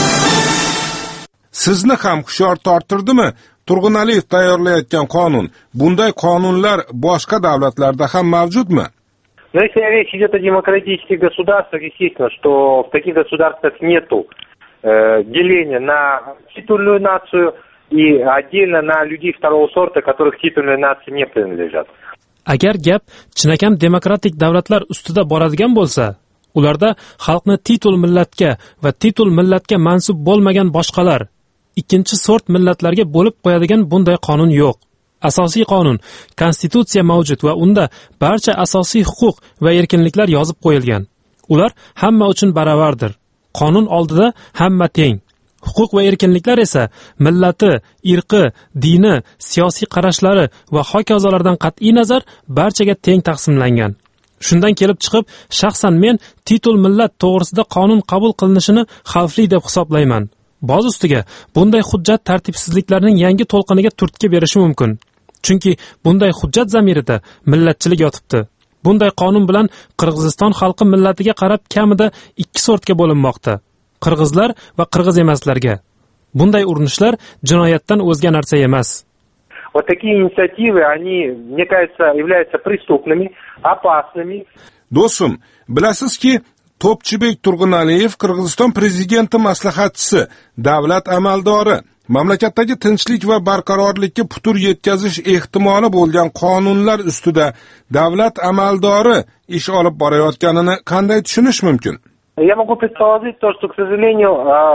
Sizni ham hushyor torttirdimi? Turg'unaliyev tayyorlayotgan qonun, bunday qonunlar boshqa davlatlarda ham mavjudmi? Но если речь идет о демократических государствах, естественно, что в таких государствах нету э, деления на титульную нацию и отдельно на людей второго сорта, которых титульные нации не принадлежат. Agar gap chinakam demokratik davlatlar ustida boradigan bo'lsa, ularda xalqni titul millatga va titul millatga mansub bo'lmagan boshqalar, ikkinchi sort millatlarga bo'lib qo'yadigan bunday qonun yo'q. Asosiy qonun, konstitutsiya mavjud va unda barcha asosiy huquq va erkinliklar yozib qo'yilgan. Ular hamma uchun baravardir. Qonun oldida hamma teng. Huquq va erkinliklar esa millati, irqi, dini, siyosiy qarashlari va hokazolardan qat'iy nazar barchaga teng taqsimlangan. Shundan kelib chiqib, shaxsan men titul millat to'g'risida qonun qabul qilinishini xavfli deb hisoblayman. Boz ustiga bunday hujjat tartibsizliklarning yangi to'lqiniga turtki berishi mumkin. Chunki bunday hujjat zamirida millatchilik yotibdi. Bunday qonun bilan Qirg'iziston xalqi millatiga qarab kamida ikki sortga bo'linmoqda. Qirg'izlar va qirg'iz emaslarga. Bunday urinishlar jinoyatdan o'zga narsa emas. Вот такие инициативы, они, мне кажется, являются преступными, опасными. Do'stim, bilasizki, To'pchibek Turg'unaliyev Qirg'iziston prezidenti maslahatchisi, davlat amaldori, mamlakatdagi tinchlik va barqarorlikka putur yetkazish ehtimoli bo'lgan qonunlar ustida davlat amaldori ish olib borayotganini qanday tushunish mumkin? Я могу предположить то, что, к сожалению,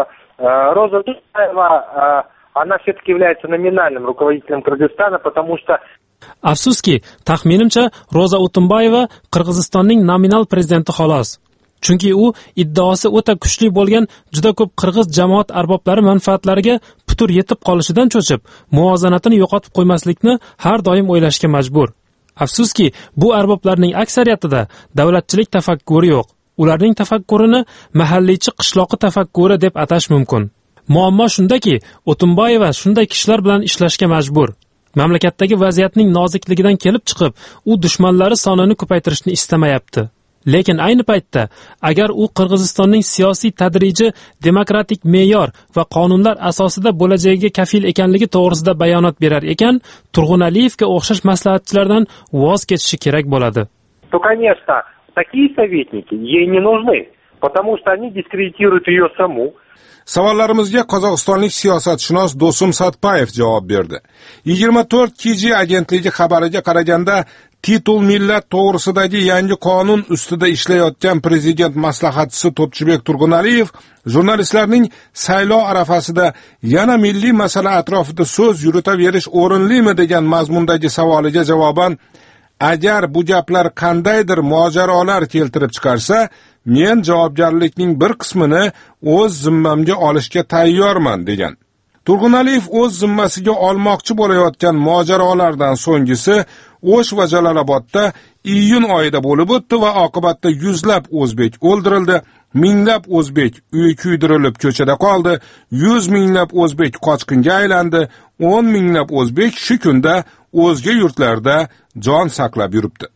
Роза Тутаева, она все-таки является номинальным руководителем Кыргызстана, потому что... Afsuski, taxminimcha Roza Utumbayeva Qirg'izistonning nominal prezidenti xolos. Chunki u iddaosi o'ta kuchli bo'lgan juda ko'p qirg'iz jamoat arboblari manfaatlariga putur yetib qolishidan cho'chib, muvozanatini yo'qotib qo'ymaslikni har doim o'ylashga majbur. Afsuski, bu arboblarning aksariyatida davlatchilik tafakkuri yo'q. Ularning tafakkurini mahalliychi qishloqi tafakkuri deb atash mumkin. Muammo shundaki, O'tumbayeva shunday kishilar bilan ishlashga majbur. Mamlakatdagi vaziyatning nozikligidan kelib chiqib, u dushmanlari sonini ko'paytirishni istamayapti. Lekin ayni paytda agar u Qirg'izistonning siyosiy tadriji demokratik me'yor va qonunlar asosida bo'lajagiga kafil ekanligi to'g'risida bayonot berar ekan, Turg'unaliyevga o'xshash maslahatchilardan voz kechishi kerak bo'ladi. То, конечно, такие советники ей не нужны, потому что они дискредитируют ее саму. Savollarimizga qozog'istonlik siyosatshunos Do'stum Satpayev javob berdi. yigirma to'rt K G agentligi xabariga qaraganda, titul millat to'g'risidagi yangi qonun ustida ishlayotgan prezident maslahatchisi To'pchibek Turg'unaliyev jurnalistlarning saylov arafasida yana milliy masala atrofida so'z yuritaverish o'rinlimi degan mazmundagi savoliga javoban, agar bu gaplar qandaydir mojarolar keltirib chiqarsa, men javobgarlikning bir qismini o'z zimmamga olishga tayyorman degan. Turg'unaliyev o'z zimmasiga olmoqchi bo'layotgan mojarolardan so'nggisi O'sh va Jalolobodda iyun oyida bo'lib o'tdi va oqibatda yuzlab o'zbek o'ldirildi, minglab o'zbek uyi kuydirilib ko'chada qoldi, yuz minglab o'zbek qochqinga aylandi, o'n minglab o'zbek shu kunda o'zga yurtlarda jon saqlab yuribdi.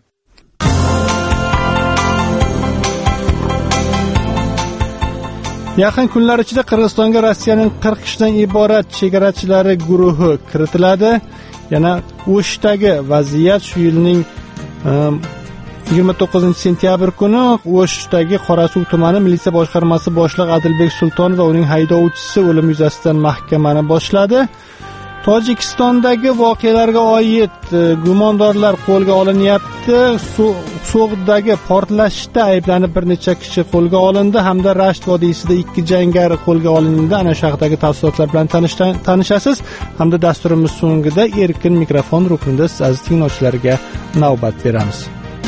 Yaqin kunlar ichida Qirg'izistonga Rossiyaning qirq kishidan iborat chegarachilari guruhi kiritiladi. Yana O'shdagi vaziyat shu yilning yigirma to'qqizinchi sentyabr kuni O'shdagi Qorasuv tumani militsiya boshqarmasi boshlig'i Adilbek Sultonov va uning haydovchisi o'lim yuzasidan mahkamani boshladi. Tojikistondagi voqealarga oid gumondorlar qo'lga olinyapti. So'g'dagi portlashda ayblanib bir necha kishi qo'lga olindi hamda Rasht vodiysida ikki jangari qo'lga olindi. Ana shu haqidagi tafsilotlar bilan tanishasiz hamda dasturimiz so'ngida erkin mikrofon ruknida siz aziz tinglovchilarga navbat beramiz.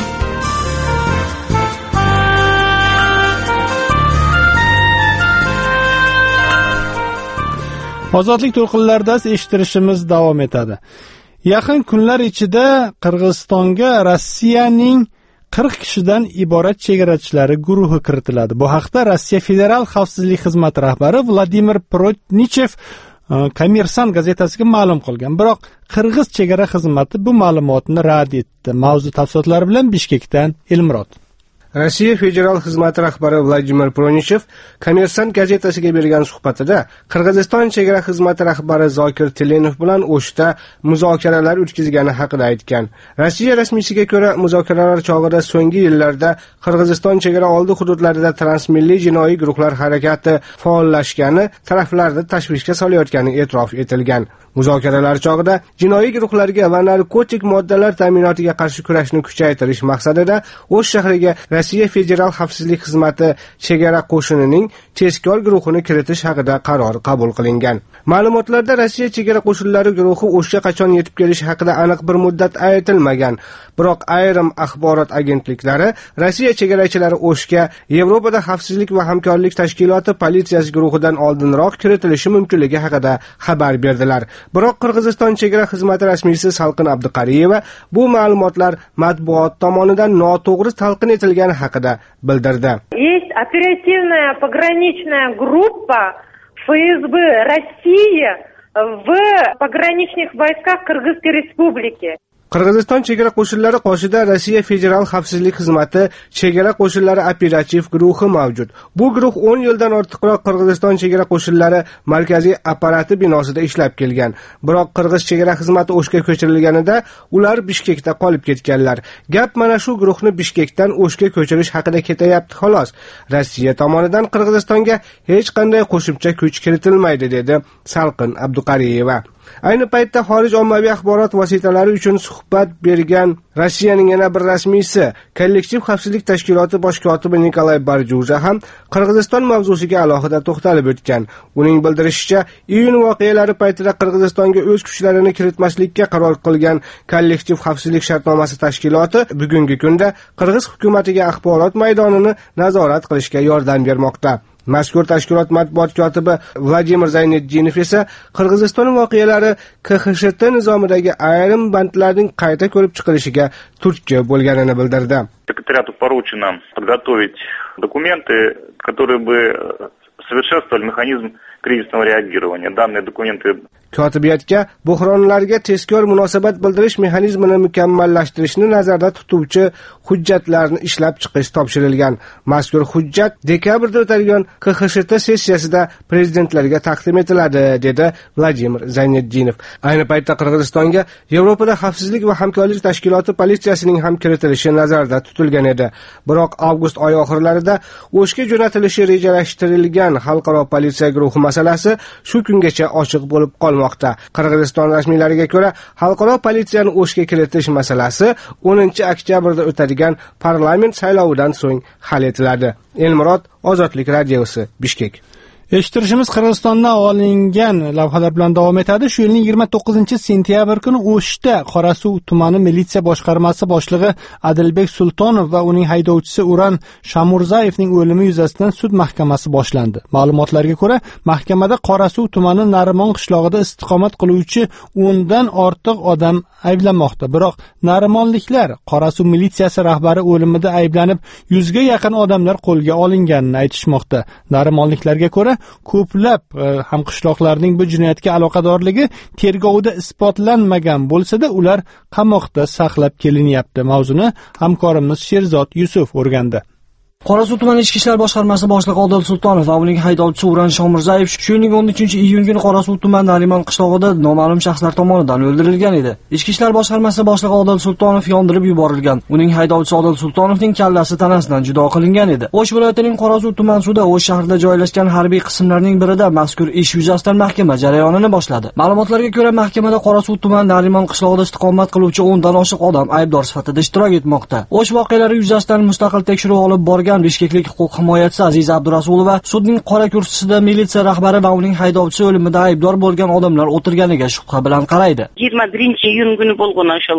Ozodlik to'lqinlarida eshittirishimiz davom etadi. Yaqin kunlar ichida Qirg'izistonga Rossiyaning qirq kishidan iborat chegarachilari guruhi kiritiladi. Bu haqda Rossiya Federal xavfsizlik xizmati rahbari Vladimir Protnichev Kommersant gazetasiga ma'lum qilgan. Biroq Qirg'iz chegara xizmati bu ma'lumotni rad etdi. Mavzu tafsilotlari bilan Bishkekdan Elmurod. Rossiya Federal xizmati rahbari Vladimir Protnichev Kommersant gazetasiga bergan suhbatida Qirg'iziston chegara xizmati rahbari Zokir Telenov bilan O'shda muzokaralar o'tkazgani haqida aytgan. Rossiya rasmiysiga ko'ra, muzokaralar chog'ida so'nggi yillarda Qirg'iziston chegara oldi hududlarida transmilliy jinoiy guruhlar harakati faollashgani taraflarni tashvishga solayotgani e'tirof etilgan. Muzokaralar chog'ida jinoiy guruhlarga va narkotik moddalar ta'minotiga qarshi kurashni kuchaytirish maqsadida O'sh shahriga Rossiya Federal xavfsizlik xizmati chegara qo'shinining tezkor guruhini kiritish haqida qaror qabul qilingan. Ma'lumotlarda Rossiya chegara qo'shinlari guruhi O'shga qachon yetib kelishi haqida aniq bir muddat aytilmagan. Biroq ayrim axborot agentliklari Rossiya chegarachilari O'shga Yevropada xavfsizlik va hamkorlik tashkiloti politsiyasi guruhidan oldinroq kiritilishi mumkinligi haqida xabar berdilar. Biroq Qirg'iziston chegara xizmati rasmiysi Salqin Abduqariyeva bu ma'lumotlar matbuot tomonidan noto'g'ri talqin etilgani haqida bildirdi. Есть оперативная пограничная группа эф эс бэ России в пограничных войсках Кыргызской Республики. Qirg'iziston chegara qo'shinlari qoshida Rossiya Federal xavfsizlik xizmati chegara qo'shinlari operativ guruhi mavjud. Bu guruh o'n yildan ortiqroq Qirg'iziston chegara qo'shinlari markaziy apparati binosida ishlab kelgan. Biroq Qirg'iz chegara xizmati O'shga ko'chirilganida ular Bishkekda qolib ketganlar. Gap mana shu guruhni Bishkekdan O'shga ko'chirish haqida ketayapti xolos. Rossiya tomonidan Qirg'izistonga hech qanday qo'shimcha kuch kiritilmaydi, dedi Salqin Abduqariyeva. Ayni paytda xorij ommaviy axborot vositalari uchun suhbat bergan Rossiyaning yana bir rasmiysi, kollektiv xavfsizlik tashkiloti bosh kotibi Nikolay Barjuja ham Qirg'iziston mavzusiga alohida to'xtalib o'tgan. Uning bildirishicha, iyun voqealari paytida Qirg'izistonga o'z kuchlarini kiritmaslikka qaror qilgan kollektiv xavfsizlik shartnomasi tashkiloti bugungi kunda Qirg'iz hukumatiga axborot maydonini nazorat qilishga yordam bermoqda. Mazkur tashkilot matbuot kotibi Vladimir Zaynetdinov esa Qirg'iziston voqealari K X S T nizomidagi ayrim bandlarning qayta ko'rib chiqilishiga turtki bo'lganini bildirdi. Секретариату поручено подготовить документы, которые бы совершенствовали механизм кризисного реагирования. Данные документы Kotibiyatga buhronlarga tezkor munosabat bildirish mexanizmini mukammallashtirishni nazarda tutuvchi hujjatlarni ishlab chiqish topshirilgan. Mazkur hujjat dekabrda o'tadigan K X S T sessiyasida prezidentlarga taqdim etiladi, dedi Vladimir Zaynetdinov. Ayni paytda Qirg'izistonga Yevropada xavfsizlik va hamkorlik tashkiloti politsiyasining ham kiritilishi nazarda tutilgan edi. Biroq avgust oyi oxirlarida O'shga jo'natilishi rejalashtirilgan xalqaro politsiya guruhi masalasi shu kungacha ochiq bo'lib qolmoqda. Qirg'iziston rasmiylariga ko'ra, xalqaro politsiyani O'shga kiritish masalasi o'ninchi oktyabrda o'tadigan parlament saylovidan so'ng hal etiladi. Elmurod, Ozodlik radiosi, Bishkek. Eshittirishimiz Qirg'izistondan olingan lavhalar bilan davom etadi. Shu yilning yigirma to'qqizinchi sentyabr kuni O'shda Qorasuv tumani militsiya boshqarmasi boshlig'i Adilbek Sultonov va uning haydovchisi Uran Shamurzayevning o'limi yuzasidan sud mahkamasi boshlandi. Ma'lumotlarga ko'ra, mahkamada Qorasuv tumani Narimon qishlog'ida istiqomat qiluvchi o'ndan ortiq odam ayblanmoqda. Biroq narimonliklar Qorasuv militsiyasi rahbari o'limida ayblanib, yuzga yaqin odamlar qo'lga olinganini aytishmoqda. Narimonliklarga ko'ra, ko'plab hamqishloqlarning bu jinoyatga aloqadorligi tergovda isbotlanmagan bo'lsa-da, ular qamoqda saqlab kelinyapti. Mavzuni hamkorimiz Sherzod Yusuf o'rgandi. Qorasuv tumani ichki ishlar boshqarmasi boshlig'i Odil Sultonov va uning haydovchisi Uran Shomirzayev shu yilning o'n uchinchi iyun kuni Qorasuv tumani Narimon qishlog'ida noma'lum shaxslar tomonidan o'ldirilgan edi. Ichki ishlar boshqarmasi boshlig'i Odil Sultonov yondirib yuborilgan. Uning haydovchisi Odil Sultonovning kallasi tanasidan judo qilingan edi. O'sh viloyatining Qorasuv tuman sudi O'sh shahrida joylashgan harbiy qismlarning birida mazkur ish yuzasidan mahkama jarayonini boshladi. Ma'lumotlarga ko'ra, mahkamada Qorasuv tumani Narimon qishlog'ida istiqomat qiluvchi o'ndan oshiq odam aybdor sifatida ishtirok etmoqda. O'sh voqealari yuzasidan mustaqil tekshiruv olib borgan Bishkeklik huquq himoyachisi Aziza Abdurasulova sudning qora kursisida militsiya rahbari va uning haydovchisi o'limida aybdor bo'lgan odamlar o'tirganiga shubha bilan qaraydi. yigirma birinchi iyun kuni bo'lgan o'sha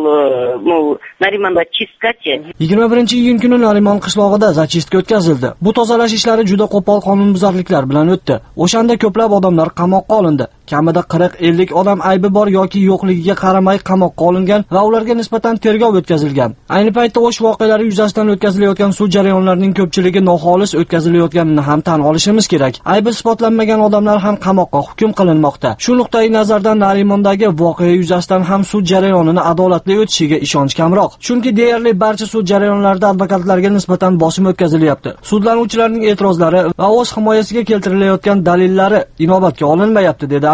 Narimonda chistkachi. yigirma birinchi iyun kuni Narimon qishlog'ida zachistka o'tkazildi. Bu tozalash ishlari juda qo'pol qonunbuzarliklar bilan o'tdi. O'shanda ko'plab odamlar qamoqqa olindi. Kamida qirq ellik odam aybi bor yoki yo'qligiga qaramay qamoqqa olingan va ularga nisbatan tergov o'tkazilgan. Ayni paytda o'sh voqealari yuzasidan o'tkazilayotgan sud jarayonlarining ko'pchiligi noxolis o'tkazilayotganini ham tan olishimiz kerak. Aybi isbotlanmagan odamlar ham qamoqqa hukm qilinmoqda. Shu nuqtai nazardan Narimondagi voqea yuzasidan ham sud jarayonini adolatli o'tishiga ishonch kamroq. Chunki deyarli barcha sud jarayonlarida advokatlarga nisbatan bosim o'tkazilyapti. Sudlanuvchilarning e'tirozlari va o'z himoyasiga keltirilayotgan dalillari inobatga olinmayapti, dedi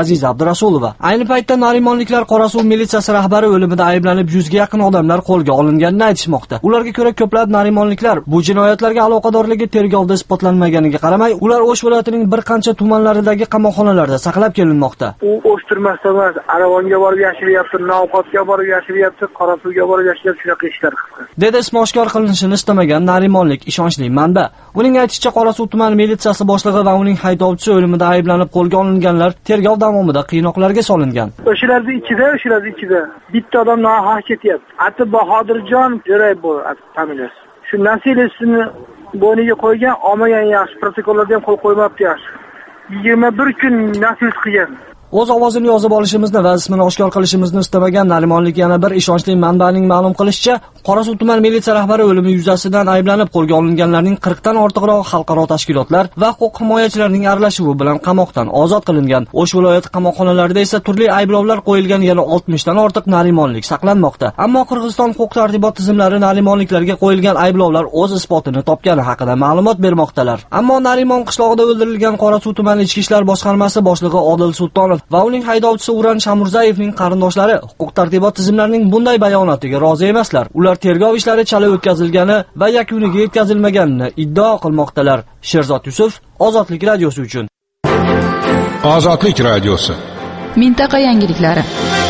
Aziza Abdurasulova. Ayni paytda Narimonliklar Qorasuv militsiyasi rahbari o'limida ayblanib yuzga yaqin odamlar qo'lga olinganini aytishmoqda. Ularga ko'ra ko'plab narimonliklar bu jinoyatlarga aloqadorligi tergovda isbotlanmaganiga qaramay, ular O'sh viloyatining bir qancha tumanlaridagi qamoqxonalarda saqlab kelinmoqda. U O'shtirmasda emas, Aravonga borib yashiryapti, Navqotga borib yashiryapti, Qorasuvga borib yashiryapti, shunaqa ishlar qildi. Dedi ismi oshkor qilinishini istamagan narimonlik ishonchli manba. Uning aytishicha, Qorasuv tuman militsiyasi boshlig'i va uning haydovchisi o'limida ayblanib qo'lga olinganlar tergov davomida qiynoqlarga solingan. O'shalarning ichida, o'shalarning ichida bitta odam nohaq ketyapti. Ati Bahodirjon Jo'ray bu familiyasi. Shu nasilesini bo'yniga qo'ygan, olmagan yaxshi, protokollarga ham qo'l qo'ymabdi yaxshi. yigirma bir kun nasil qilgan. O'z ovozini yozib olishimizni va ismini oshkor qilishimizni istamagan narimonlik yana bir ishonchli manbaning ma'lum qilishicha, Qorasuv tuman militsiya rahbari o'limi yuzasidan ayblanib qo'lga olinganlarning qirq dan ortiqroq xalqaro tashkilotlar va huquq himoyachilarining aralashuvi bilan qamoqdan ozod qilingan. O'sh viloyati qamoqxonalarida esa turli ayblovlar qo'yilgan yana oltmish dan ortiq narimonlik saqlanmoqda. Ammo Qirg'iziston huquq-tartibot tizimlari narimonliklarga qo'yilgan ayblovlar o'z isbotini topgani haqida ma'lumot bermoqdalar. Ammo Narimon qishlog'ida o'ldirilgan Qorasuv tuman ichki ishlar boshqarmasi boshlig'i Odil Sultonov va uning haydovchisi Uran Shamurzayevning qarindoshlari huquq-tartibot tizimlarining bunday bayonotiga rozi emaslar. Ular tergov ishlari chala o'tkazilgani va yakuniga yetkazilmaganini iddao qilmoqdalar. Sherzod Yusuf, Ozodlik radiosi uchun. Ozodlik radiosi. Mintaqa yangiliklari.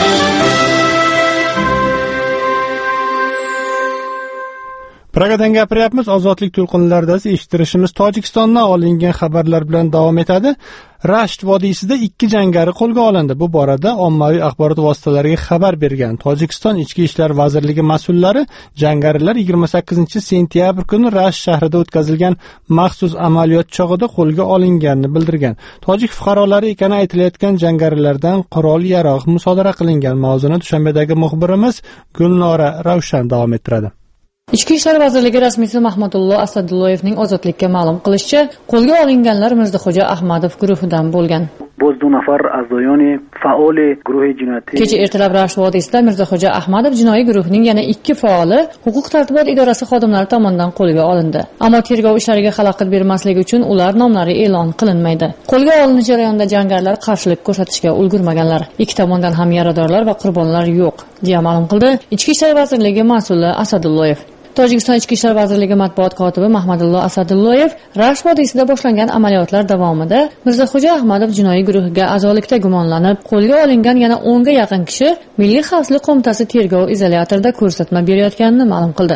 Pragadan gapiryapmiz. Ozodlik to'lqinlarida eshittirishimiz Tojikistondan olingan xabarlar bilan davom etadi. Rasht vodiysida ikki jangari qo'lga olindi. Bu borada ommaviy axborot vositalariga xabar bergan Tojikiston Ichki ishlar vazirligi mas'ullari jangarilar yigirma sakkizinchi sentyabr kuni Rasht shahrida o'tkazilgan maxsus amaliyot chog'ida qo'lga olinganini bildirgan. Tojik fuqarolari ekani aytilayotgan jangarilardan qurol-yarog' musodara qilingan. Mavzuni Dushanbedagi muxbirimiz Gulnora Ravshan davom ettiradi. Ichki ishlar vazirligi rasmiysi Mahmudullo Asadulloyevning Ozodlikka ma'lum qilishicha, qo'lga olinganlar Mirzaxo'ja Ahmadov guruhidan bo'lgan. Kecha ertalab Rasht vodiysida Mirzaxo'ja Ahmadov jinoiy guruhining yana ikki faoli huquq-tartibot idorasi xodimlari tomonidan qo'lga olindi. Ammo tergov ishlariga xalaqit bermasligi uchun ular nomlari e'lon qilinmaydi. Qo'lga olinish jarayonida jangarilar qarshilik ko'rsatishga ulgurmaganlar. Ikki tomondan ham yaradorlar va qurbonlar yo'q, deya ma'lum qildi Ichki ishlar vazirligi mas'uli Asadulloyev. Tojikiston Ichki ishlar vazirligi matbuot kotibi Mahmadullo Asadulloyev Rasht vodiysida boshlangan amaliyotlar davomida Mirzaxo'ja Ahmadov jinoiy guruhiga a'zolikda gumonlanib, qo'lga olingan yana o'n ga yaqin kishi Milliy xavfsizlik qo'mitasi tergov izolyatorida ko'rsatma berayotganini ma'lum qildi.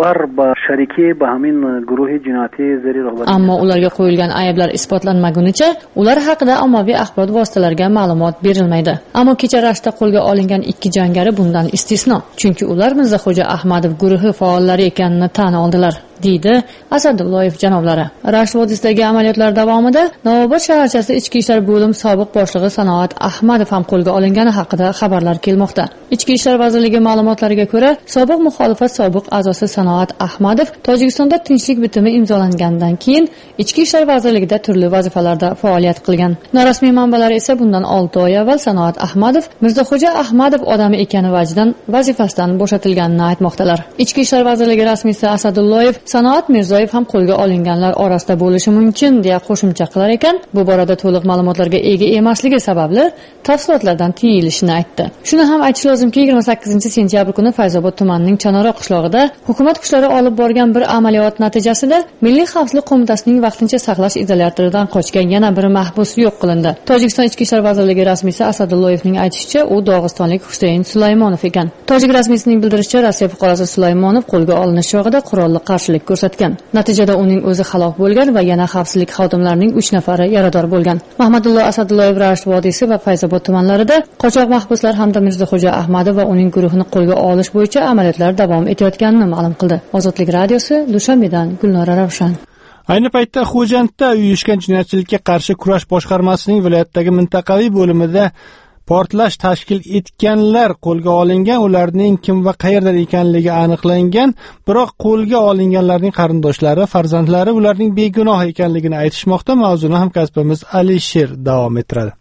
Ammo ularga qo'yilgan ayblar isbotlanmagunicha ular haqida ommaviy axborot vositalariga ma'lumot berilmaydi. Ammo kecha Rashtda qo'lga olingan ikki jangari bundan istisno, chunki ular Mirzaxo'ja Ahmadov guruhi faollari ekanini tan oldilar, deydi Asadulloyev janoblari. Rasht vodiysidagi amaliyotlar davomida Navobod shaharchasi ichki ishlar bo'lim sobiq boshlig'i Sanoat Ahmadov ham qo'lga olingani haqida xabarlar kelmoqda. Ichki ishlar vazirligi ma'lumotlariga ko'ra, sobiq muxolifat sobiq a'zosi Sanoat Ahmadov Tojikistonda tinchlik bitimi imzolangandan keyin ichki ishlar vazirligida turli vazifalarda faoliyat qilgan. Norasmiy manbalar esa bundan olti oy avval Sanoat Ahmadov Mirzaxo'ja Ahmadov odami ekani vajidan vazifasidan bo'shatilganini aytmoqdalar. Ichki ishlar vazirligi rasmiysi Asadulloyev Sanoat Mirzoyev ham qo'lga olinganlar orasida bo'lishi mumkin, deya qo'shimcha qilar ekan, bu borada to'liq ma'lumotlarga ega emasligi sababli tafsilotlardan tiyilishini aytdi. Shuni ham aytish lozimki, yigirma sakkizinchi sentyabr kuni Fayzobod tumanining Chanoroq qishlog'ida hukumat kuchlari olib borgan bir amaliyot natijasida Milliy xavfsizlik qo'mitasining vaqtincha saqlash izolyatoridan qochgan yana bir mahbus yo'q qilindi. Tojikiston Ichki ishlar vazirligi rasmiysi Asadulloyevning aytishicha, u Dog'istonlik Husayn Sulaymonov ekan. Tojik rasmiysining bildirishicha, Rossiya fuqarosi Sulaymonov qo'lga olinish chog'ida qurolli qarshilik ko'rsatgan. Natijada uning o'zi halok bo'lgan va yana xavfsizlik xodimlarining uch nafari yarador bo'lgan. Mahmadullo Asadulloyev Rasht vodiysi va Fayzobod tumanlarida qochoq mahbuslar hamda Mirzaxo'ja Ahmadov va uning guruhini qo'lga olish bo'yicha amaliyotlar davom etayotganini ma'lum qildi. Ozodlik radiosi, Dushanbedan Gulnora Ravshan. Ayni paytda Xo'jandda uyushgan jinoyatchilikka qarshi kurash boshqarmasining viloyatdagi mintaqaviy bo'limida portlash tashkil etganlar qo'lga olingan, ularning kim va qayerdan ekanligi aniqlangan, biroq qo'lga olinganlarning qarindoshlari, farzandlari ularning begunoh ekanligini aytishmoqda. Mavzuni hamkasbimiz Alisher davom ettiradi.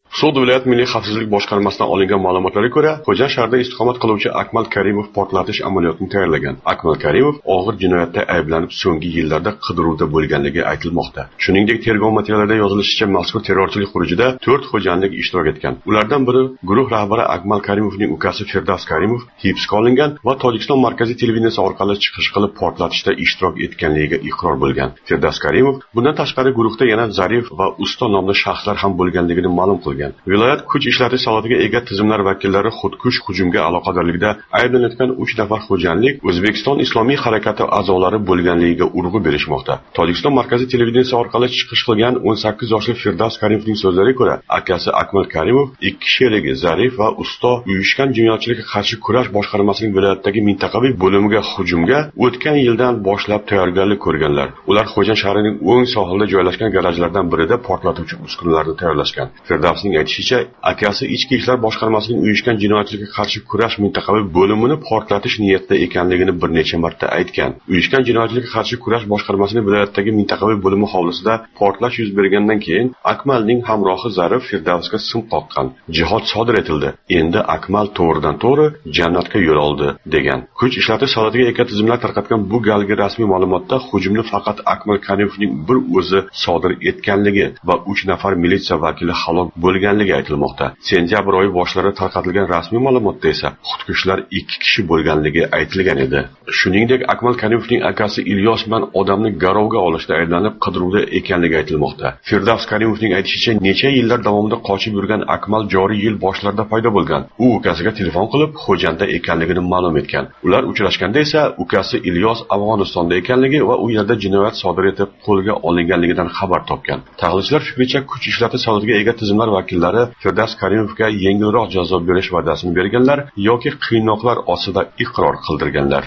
Sud viloyat milliy xavfsizlik boshqarmasidan olingan ma'lumotlarga ko'ra, Xo'jand shahrida istiqomat qiluvchi Akmal Karimov portlatish amaliyotini tayyorlagan. Akmal Karimov og'ir jinoyatda ayblanib, so'nggi yillarda qidiruvda bo'lganligi aytilmoqda. Shuningdek, tergov materiallarida yozilishicha, mazkur terrorchilik xurujida to'rt xo'jandlik ishtirok etgan. Ulardan biri guruh rahbari Akmal Karimovning ukasi Firdavs Karimov hibsga olingan va Tojikiston markaziy televideniyasi orqali chiqish qilib portlatishda ishtirok etganligiga iqror bo'lgan. Firdavs Karimov bundan tashqari guruhda yana Zarif va Usto nomli shaxslar ham bo'lganligini ma'lum qilgan. Viloyat kuch ishlatish sanoatiga ega tizimlar vakillari xudkush hujumga aloqadorlikda ayblanayotgan uch nafar xo'jandlik O'zbekiston Islomiy harakati a'zolari bo'lganligiga urg'u berishmoqda. Tojikiston markaziy televideniyasi orqali chiqish qilgan o'n sakkiz yoshli Firdavs Karimovning so'zlariga ko'ra, akasi Akmal Karimov ikki sherigi Zarif va Usto uyushgan jinoyatchilikka qarshi kurash boshqarmasining viloyatdagi mintaqaviy bo'limiga hujumga o'tgan yildan boshlab tayyorgarlik ko'rganlar. Ular Xo'jand shahrining o'ng sohilida joylashgan garajlardan birida portlatuvchi uskunalarni tayyorlashgan. Firdavsning aytishicha, akasi ichki ishlar boshqarmasining uyushgan jinoyatchilikka qarshi kurash mintaqaviy bo'limini portlatish niyatida ekanligini bir necha marta aytgan. Uyushgan jinoyatchilikka qarshi kurash boshqarmasining viloyatdagi mintaqaviy bo'limi hovlisida portlash yuz bergandan keyin Akmalning hamrohi Zarif Firdavsga sim qoqqan. Jihod sodir etildi. Endi Akmal to'g'ridan to'g'ri jannatga yo'l oldi degan. Kuch ishlatish sanoatiga ega tizimlar tarqatgan bu galgi rasmiy ma'lumotda hujumni faqat Akmal Karimovning bir o'zi sodir etganligi va uch nafar militsiya vakili halok bo'lganligi aytilmoqda. Sentyabr oyi boshlarida tarqatilgan rasmiy ma'lumotda esa xudkushlar ikki kishi bo'lganligi aytilgan edi. Shuningdek, Akmal Karimovning akasi Ilyos bilan odamni garovga olishda ayblanib qidiruvda ekanligi aytilmoqda. Firdavs Karimovning aytishicha, necha yillar davomida qochib yurgan Akmal joriy yil boshlarida paydo bo'lgan. U ukasiga telefon qilib, Xo'jandda ekanligini ma'lum etgan. Ular uchrashganda esa ukasi Ilyos Afg'onistonda ekanligi va u yerda jinoyat sodir etib qo'lga olinganligidan xabar topgan. Tahlilchilar fikricha, kuch ishlatish sanoatiga ega tizimlar vakillari Firdavs Karimovga yengilroq jazo berish va'dasini berganlar yoki qiynoqlar ostida iqror qildirganlar.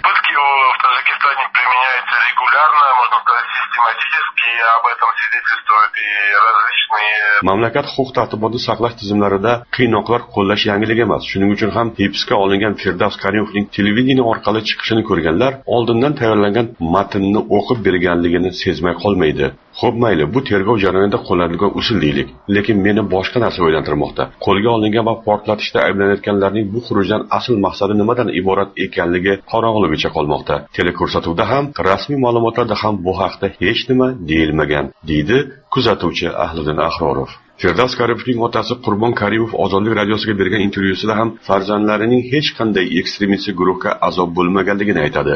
Mamlakat huquq-tartibotni saqlash tizimlarida qiynoqlar qo'llash yangilik emas. Shuning uchun ham hibsga olingan Firdavs Karimovning televideniya orqali chiqishini ko'rganlar oldindan tayyorlangan matnni o'qib berganligini sezmay qolmaydi. Xo'p, mayli, bu tergov jarayonida qo'llanilgan usul deylik, lekin meni boshqa narsa o'ylantirmoqda. Qo'lga olingan va portlatishda ayblanayotganlarning bu xurujdan asl maqsadi nimadan iborat ekanligi qorong'uligicha qolmoqda. Teleko'rsatuvda ham, rasmiy ma'lumotlarda ham bu haqda hech nima deyilmagan, deydi kuzatuvchi Ahliddin Ahrorov. Firdavs Karimovning otasi Qurbon Karimov Ozodlik radiosiga bergan intervyusida ham farzandlarining hech qanday ekstremistik guruhga a'zo bo'lmaganligini aytadi.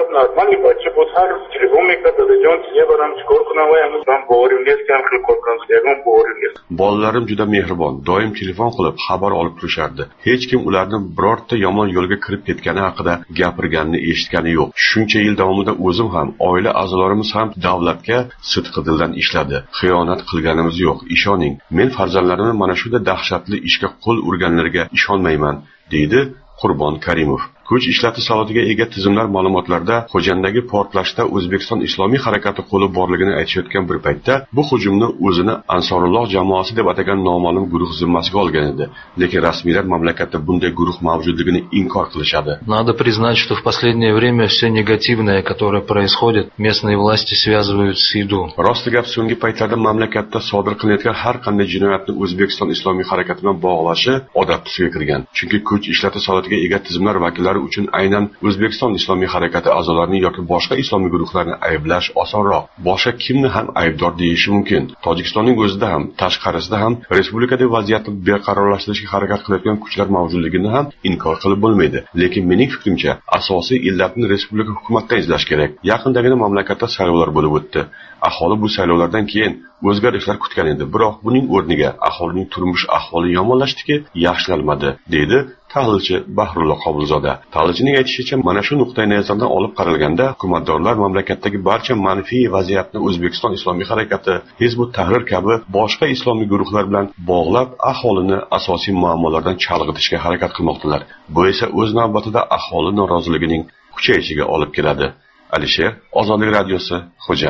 Bolalarim juda mehribon, doim telefon qilib xabar olib turishardi. Hech kim ularni birorta yomon yo'lga kirib ketgani haqida gapirganini eshitgani yo'q. Shuncha yil davomida o'zim ham, oila a'zolarimiz ham davlatga sidqi dildan ishladi. Xiyonat qilganimiz yo'q, ishoning. Men farzandlarimni mana shunday dahshatli ishga qo'l urganlarga ishonmayman, deydi Qurbon Karimov. Kuch ishlatish sanoatiga ega tizimlar ma'lumotlarida Xo'janddagi portlashda O'zbekiston Islomiy harakati qo'li borligini aytishayotgan bir paytda bu hujumni o'zini Ansorulloh jamoasi deb atagan noma'lum guruh zimmasiga olgan edi. Lekin rasmiylar mamlakatda bunday guruh mavjudligini inkor qilishadi. Надо признать, что в последнее время все негативное, которое происходит, местные власти связывают с еду. Rosti gap, so'nggi paytlarda mamlakatda sodir qilinayotgan har qanday jinoyatni O'zbekiston Islomiy harakati bilan bog'lashi odat tusiga kirgan. Chunki kuch ishlatish sanoatiga ega tizimlar vakillari uchun aynan O'zbekiston Islomiy harakati a'zolarini yoki boshqa islomiy guruhlarni ayblash osonroq. Boshqa kimni ham aybdor deyish mumkin. Tojikistonning o'zida ham, tashqarisida ham respublikadagi vaziyatni beqarorlashtirishga harakat qilayotgan kuchlar mavjudligini ham inkor qilib bo'lmaydi. Lekin mening fikrimcha, asosiy illatni respublika hukumatdan izlash kerak. Yaqindagina mamlakatda saylovlar bo'lib o'tdi. Aholi bu saylovlardan keyin o'zgarishlar kutgan edi, biroq buning o'rniga aholining turmush ahvoli yomonlashdiki, yaxshilanmadi, deydi tahlilchi Bahrulloh Qobulzoda. Tahlilchining aytishicha, mana shu nuqtai nazardan olib qaralganda, hukumatdorlar mamlakatdagi barcha manfiy vaziyatni O'zbekiston Islomiy harakati, Hizbut Tahrir kabi boshqa islomiy guruhlar bilan bog'lab, aholini asosiy muammolardan chalg'itishga harakat qilmoqdalar. Bu esa o'z navbatida aholi noroziligining kuchayishiga olib keladi. Alisher, Ozodlik radiosi, Xo'jand.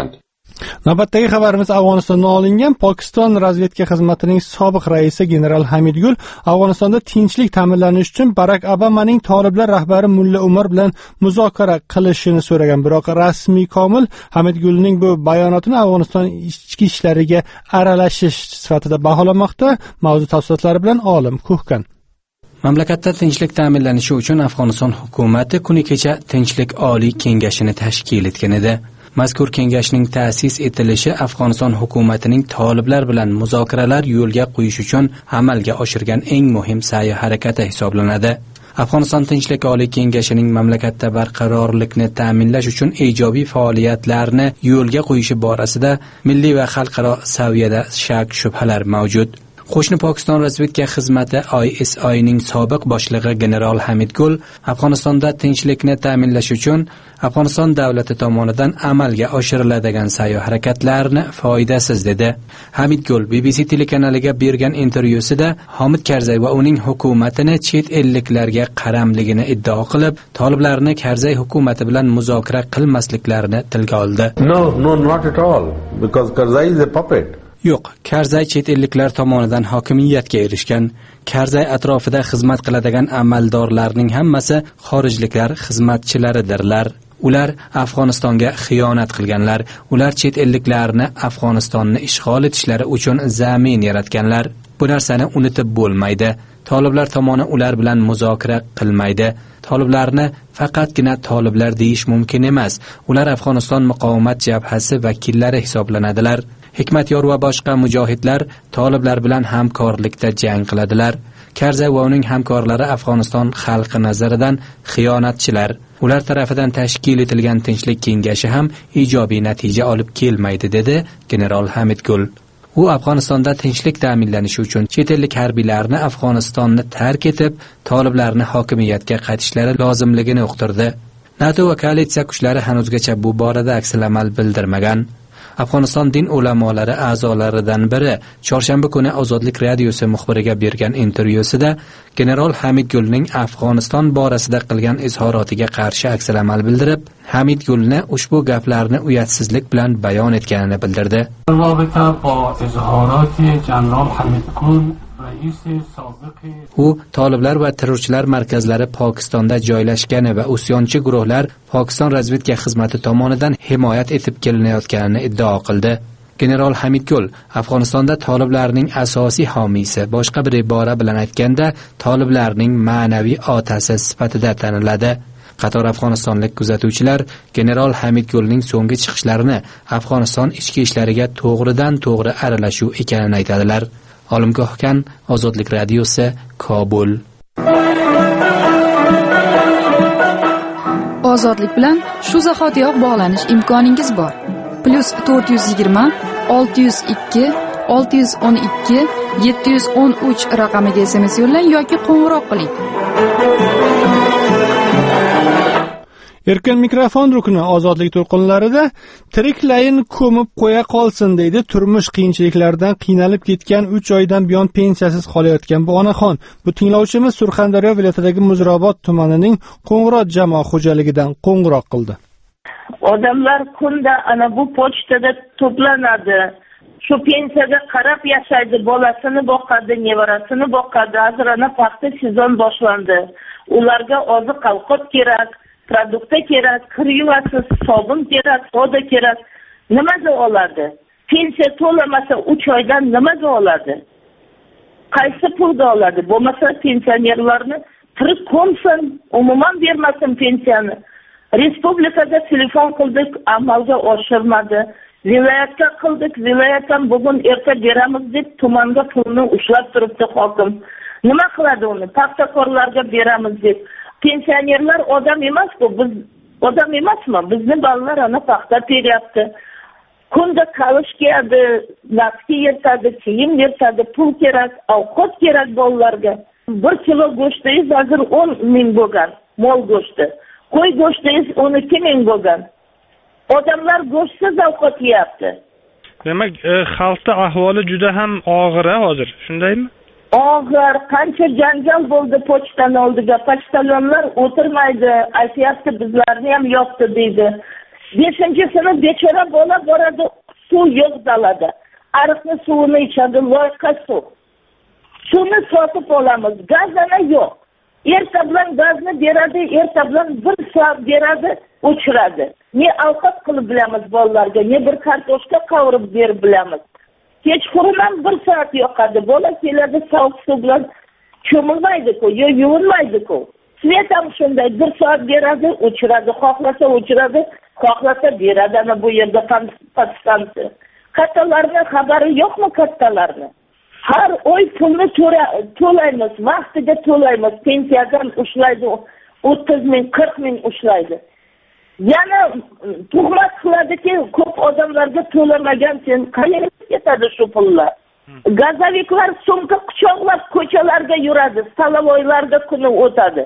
Navbatdagi xabarimiz Afg'onistondan olingan. Pokiston razvedka xizmatining sobiq raisi general Hamidgul Afg'onistonda tinchlik ta'minlanishi uchun Barak Obamaning Toliblar rahbari Mulla Umar bilan muzokara qilishini so'ragan. Biroq rasmiy Komil Hamidgulning bu bayonotini Afg'oniston ichki ishlariga aralashish sifatida baholamoqda. Mavzu tafsilotlari bilan olim Kuhkan. Mamlakatda tinchlik ta'minlanishi uchun Afg'oniston hukumati kuni kecha Tinchlik oliy kengashini tashkil etgan edi. Mazkur kengashning ta'sis etilishi Afg'oniston hukumatining Toliblar bilan muzokaralar yo'lga qo'yish uchun amalga oshirgan eng muhim sa'y-harakati hisoblanadi. Afg'oniston Tinchlik oliy kengashining mamlakatda barqarorlikni ta'minlash uchun ijobiy faoliyatlarni yo'lga qo'yishi borasida milliy va xalqaro saviyada shak-shubhalar mavjud. Qo'shni Pokiston razvedka xizmati I S Ining sobiq boshlig'i general Hamidgul Afg'onistonda tinchlikni ta'minlash uchun Afg'oniston davlati tomonidan amalga oshiriladigan sa'y-harakatlarni foydasiz dedi. Hamidgul B B C telekanaliga bergan intervyusida Hamid Karzay va uning hukumatini chet elliklarga qaramligini iddao qilib, Toliblarni Karzay hukumati bilan muzokara qilmasliklarini tilga oldi. No, no, not at all, because Karzai is a puppet. Yo'q, Karzay chet elliklar tomonidan hokimiyatga erishgan. Karzay atrofida xizmat qiladigan amaldorlarning hammasi xorijliklar xizmatchilaridirlar. Ular Afg'onistonga xiyonat qilganlar. Ular chet elliklarni Afg'onistonni ishg'ol etishlari uchun zamin yaratganlar. Bu narsani unutib bo'lmaydi. Toliblar tomoni ular bilan muzokara qilmaydi. Toliblarni faqatgina toliblar deyish mumkin emas. Ular Afg'oniston muqovamat jabhasi vakillari hisoblanadilar. Hikmatyor va boshqa mujohidlar toliblar bilan hamkorlikda jang qiladilar. Karzay va uning hamkorlari Afg'oniston xalqi nazaridan xiyonatchilar. Ular tarafidan tashkil etilgan tinchlik kengashi ham ijobiy natija olib kelmaydi, dedi general Hamidgul. U Afg'onistonda tinchlik ta'minlanishi uchun chet ellik harbiylarni Afg'onistonni tark etib, toliblarni hokimiyatga qaytishlari lozimligini uqtirdi. NATO va koalitsiya kuchlari hanuzgacha bu borada aksil-amal bildirmagan. Afg'oniston din ulamolari a'zolaridan biri chorshanba kuni Ozodlik radiosi muxbiriga bergan intervyusida general Hamidgulning Afg'oniston borasida qilgan izhorotiga qarshi aksil-amal bildirib, Hamidgulni ushbu gaplarni uyatsizlik bilan bayon etganini bildirdi. U Toliblar va terrorchilar markazlari Pokistonda joylashgani va usyonchi guruhlar Pokiston razvedka xizmati tomonidan himoyat etib kelinayotganini iddao qildi. General Hamidgul Afg'onistonda toliblarning asosiy homiysi, boshqa bir ibora bilan aytganda, toliblarning ma'naviy otasi sifatida taniladi. Qator afg'onistonlik kuzatuvchilar general Hamidgulning so'nggi chiqishlarini Afg'oniston ichki ishlariga to'g'ridan-to'g'ri aralashuv ekanini aytadilar. Olimgohkan, Ozodlik radiosi, Kobul. Ozodlik bilan shu zahotiyoq bog'lanish imkoningiz bor. Plus to'rt yuz yigirma olti yuz ikki olti yuz o'n ikki yetti yuz o'n uch raqamiga S M S yo'llang yoki qo'ng'iroq qiling. Erkin mikrofon rukuni ozodlik to'lqinlarida tiriklayin ko'mib qo'ya qolsin deydi turmush qiyinchiliklaridan qiynalib ketgan uch oydan buyon pensiyasiz qolayotgan bu onaxon. Bu tinglovchimiz Surxondaryo viloyatidagi Muzrabot tumanining Qo'ng'irot jamoa xo'jaligidan qo'ng'iroq qildi. Odamlar kunda ana bu pochtada to'planadi. Shu pensiyaga qarab yashaydi, bolasini boqadi, nevarasini boqadi. Hozir ana paxta sezon boshlandi. Ularga oziq-ovqat kerak. Produkta kerak, kir yuvasiz, sobun kerak, soda kerak. Nimaga oladi? Pensiya to'lamasa uch oydan nimaga oladi? Qaysi pulga oladi? Bo'lmasa pensionerlarni tirik ko'msin, umuman bermasin pensiyani. Respublikada telefon qildik, amalga oshirmadi. Viloyatga qildik, viloyatdan bugun erta beramiz deb tumanga pulni ushlab turibdi hokim. Nima qiladi uni? Paxtakorlarga beramiz deb. Pensionerlar odam emas-ku, biz odam emasmi? Bizni bolalar ana paxta teryapti. Kunda kalish keladi, naqdga yetadi, kiyim yetadi, pul kerak, ovqat kerak bolalarga. bir kilo go'shtingiz hozir o'n ming bo'lgan, mol go'shti. Qo'y go'shtingiz o'n ikki ming bo'lgan. Odamlar go'shtsiz ovqat yeyapti. Demak, xalqda ahvoli juda ham og'ir hozir, shundaymi? Og'ir, qancha janjal bo'ldi pochtaning oldiga. Pochtalonlar o'tirmaydi, aytayapti bizlarni ham yoqdi deydi. beshinchi sinf bechora bola boradi, suv yo'q dalada. Ariqni suvini ichadi, loyqa suv. Shuni sotib olamiz, gazana yo'q. Erta bilan gazni beradi, erta bilan bir soat beradi, o'chiradi. Ne ovqat qilib bilamiz bolalarga, ne bir kartoshka qovurib berib bilamiz. Kechqurun ham bir soat yoqadi. Bola keladi, sovuq suv bilan cho'milmaydi-ku, yo yuvinmaydi-ku. Svet ham shunday, bir soat beradi, o'chiradi, xohlasa o'chiradi, xohlasa beradi. Ana bu yerda podstansiya. Kattalarning xabari yo'qmi kattalarning? Har oy pulni to'laymiz, vaqtiga to'laymiz. Pensiyadan ushlaydi, o'ttiz ming, qirq ming ushlaydi. Yana tuhmat qiladiki, ko'p odamlarga to'lamagan sen qayerga ketadi shu pullar? Gazaviklar sumka quchoqlab ko'chalarga yuradi, stalovoylarda kuni o'tadi.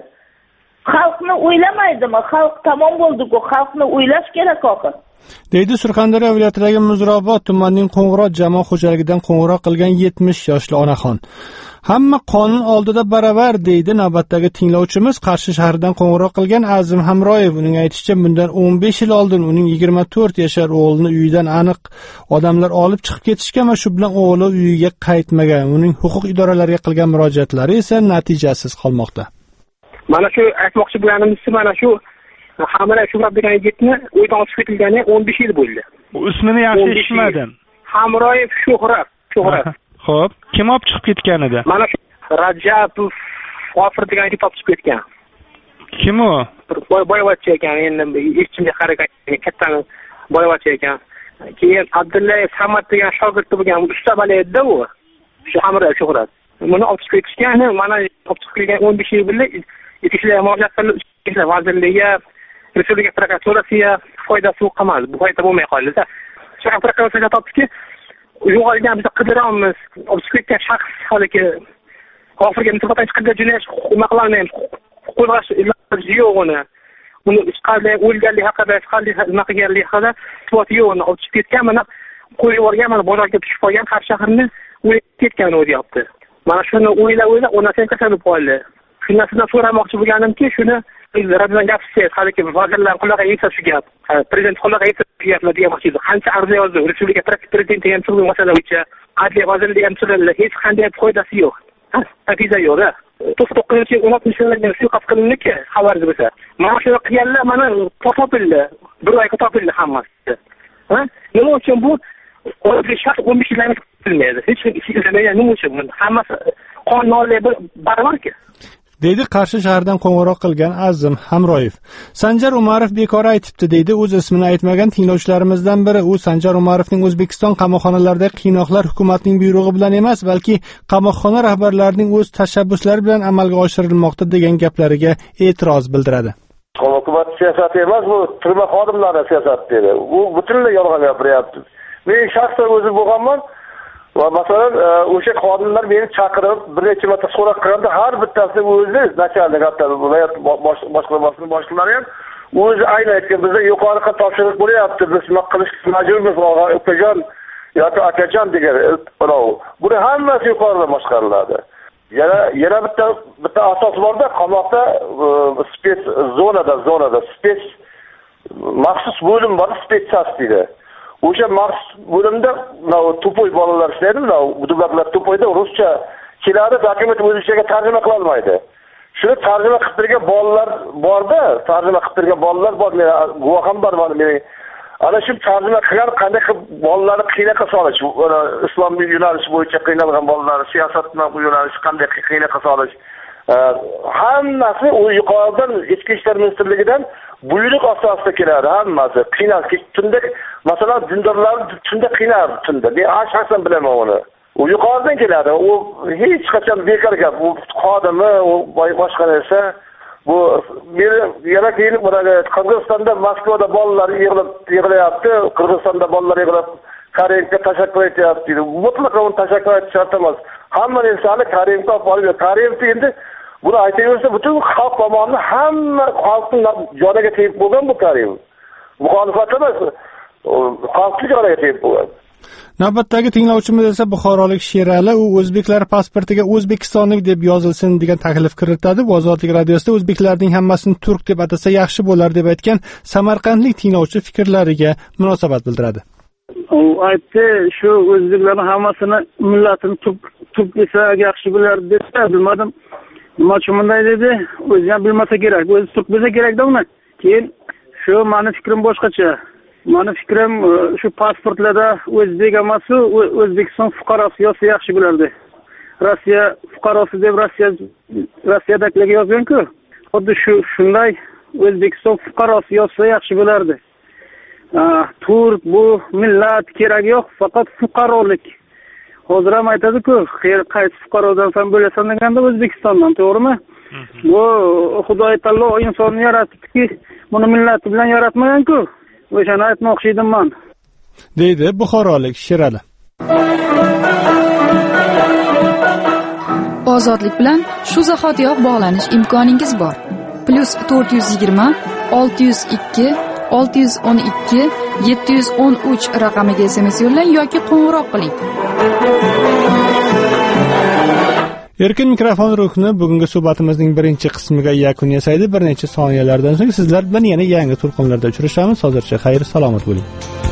Xalqni o'ylamaydimi? Xalq tamom bo'ldi-ku, xalqni o'ylash kerak oxir. deydi Surxondaryo viloyatidagi Muzrobod tumanining Qo'ng'irot jamoat xo'jaligidan qo'ng'iroq qilgan yetmish yoshli onaxon. Hamma qonun oldida baravar, deydi navbatdagi tinglovchimiz. Qarshi shahridan qo'ng'iroq qilgan Azim Hamroyev. Uning aytishicha, bundan o'n besh yil oldin uning yigirma to'rt yashar o'g'lini uyidan aniq odamlar olib chiqib ketishgan va shu bilan o'g'li uyiga qaytmagan. Uning huquq idoralariga qilgan murojaatlari esa natijasiz qolmoqda. Mana shu aytmoqchi bo'lganimiz mana shu Hamroyev Shuhrat degan yigitni uydan olib ketilgani o'n besh yil bo'ldi. Bu ismini yaxshi eshitmadim. Hamroyev Shuhrat, Shuhrat. Xo'p, kim olib chiqib ketgan edi? Mana shu Rajabov G'ofir degan yigit olib chiqib ketgan. Kim u? Boy boyvachcha ekan, endi eshitishimga qaragan katta boyvachcha ekan. Keyin Abdullayev Samad degan shogirdi bo'lgan, usta bola edi u. Shu Hamroyev Shuhrat. Buni olib chiqib ketishgan, mana olib chiqib kelgan o'n besh yil bo'ldi. Ichki ishlar murojaat vazirligiga, Respublika prokuraturasiga foydasi yo'q emas. Bu foyda bo'lmay qoldi-da. Shahar prokuraturasi topdiki, yo'qolgan bizni qidiramiz. Olib chiqib ketgan shaxs haligi G'ofirga nisbatan hech qanday jinoyat hukm qilolmaymiz. Qo'zg'ash iloji yo'q uni. Uni hech qanday o'lganlik haqida, hech qanday nima qilganlik haqida isbot yo'q. Uni olib chiqib ketgan, mana qo'yib yuborgan, mana bozorga tushib qolgan, har shaharni o'yib ketgan u deyapti. Mana shuni o'ylab-o'ylab onasiga kasalib qoldi. Shundan so'ramoqchi bo'lganimki, shuni radiodan gapirsangiz, haligi vazirlar quloqiga yetsa shu gap, prezident quloqiga yetsa shu gaplar demoqchi edim. Qancha arz yozdi, Respublika prezidenti ham turli masala bo'yicha, Adliya vazirligi ham turli, hech qanday foydasi yo'q. Natija yo'q-da. to'qqizinchi o'n oltinchi yillarda suiqasd qilindiki, xabaringiz bo'lsa. Mana shuni qilganlar mana topildi. Bir oyga topildi hammasi. Ha? Nima uchun bu o'n besh yildan bilmaydi. Hech kim bilmaydi nima uchun buni. Hammasi qonunlarga baravarki. deydi Qarshi shahridan qo'ng'iroq qilgan Azim Hamroyev. Sanjar Umarov bekor aytibdi, deydi o'z ismini aytmagan tinglovchilarimizdan biri. U Sanjar Umarovning O'zbekiston qamoqxonalaridagi qiynoqlar hukumatning buyrug'i bilan emas, balki qamoqxona rahbarlarining o'z tashabbuslari bilan amalga oshirilmoqda degan gaplariga e'tiroz bildiradi. Hukumat siyosati emas, bu turma xodimlari siyosati dedi. Bu butunlay yolg'on gapiryapti. Men shaxsan o'zim bo'lganman. Va masalan, o'sha xodimlar meni chaqirib, bir necha marta so'roq qilganda, har bittasi o'zi nachalnik hatto viloyat boshqarmasining boshliqlari ham o'zi ayni aytgan, bizda yuqori topshiriq bo'lyapti, biz nima qilishga majburmiz, opajon yoki akajon degan. Buni hammasi yuqoridan boshqariladi. Yana yana bitta bitta asos borda, qamoqda spets zonada, zonada spets maxsus bo'lim bor, spetsas deydi. O'sha maxsus bo'limda tupoy bolalar ishlaydi, budubaklar tupoyda ruscha keladi, dokument o'zbekchaga tarjima qila olmaydi. Shuni tarjima qilib bergan bolalar borda, tarjima qilib bergan bolalar bor, men guvohim bor meni. Ana shu tarjima qilgan qanday qilib bolalarni qiynoqqa solish, islom yo'nalishi bo'yicha qiynalgan bolalar, siyosatni yo'nalish qanday qiynoqqa solish, hammasi u yuqoridan ichki ishlar ministrligidan buyruq asosida keladi hammasi. Qiynal tunda, masalan, dindorlarni tunda qiynaladi tunda. Men shaxsan bilaman uni. U yuqoridan keladi. U hech qachon bekor gap. U xodimi, u boshqa narsa. Bu yana keyin Qirg'izistonda, Moskvada bolalar yig'ilib yig'layapti. Qirg'izistonda bolalar yig'ilib Kareyevga tashakkur etyapti. Mutlaqo uni tashakkur etish shart emas. Hamma narsani Kareyevga olib, Kareyev endi buni aytaversa, butun xalq tomonidan hamma xalqning joniga tegib bo'lgan bu Kareyev. Muxolifat emas, xalqning joniga tegib bo'lgan. Navbatdagi tinglovchimiz esa buxorolik Sherali, u o'zbeklar pasportiga o'zbekistonlik deb yozilsin degan taklif kiritadi. Ozodlik radiosida o'zbeklarning hammasini turk deb atasa yaxshi bo'lar deb aytgan samarqandlik tinglovchi fikrlariga munosabat bildiradi. U aytdi, shu o'zbeklarning hammasini millatini turk turk desa yaxshi bo'lar desa, bilmadim. Nima uchun bunday dedi? O'zi ham bilmasa kerak. O'zi turk bo'lsa kerak-da uni. Keyin shu meni fikrim boshqacha. Mani fikrim shu pasportlarda o'zbek emas, O'zbekiston fuqarosi yozsa yaxshi bo'lardi. Rossiya fuqarosi deb Rossiya Rossiyadagilarga yozgan-ku. Xuddi shu shunday O'zbekiston fuqarosi yozsa yaxshi bo'lardi. Turk bu millat kerak yo'q, faqat fuqarolik. Hozir ham aytadi-ku, qaysi fuqarodan ham bo'lasan deganda O'zbekistondan, to'g'rimi? Bu Xudoy taolo insonni yaratdiki, buni millati bilan yaratmagan-ku. O'shani aytmoqchi edim men. Deydi buxorolik Sherali. Ozodlik bilan shu zahotiyoq bog'lanish imkoningiz bor. Plus to'rt yuz yigirma olti yuz ikki olti yuz o'n ikki yetti yuz o'n uch raqamiga S M S yo'llang yoki qo'ng'iroq qiling. Erkin mikrofon ruhni bugungi suhbatimizning birinchi qismiga yakun yasaydi. Bir necha soniyalardan so'ng sizlar bilan yana yangi to'lqinlarda uchrashamiz. Hozircha xayr, salomat bo'ling.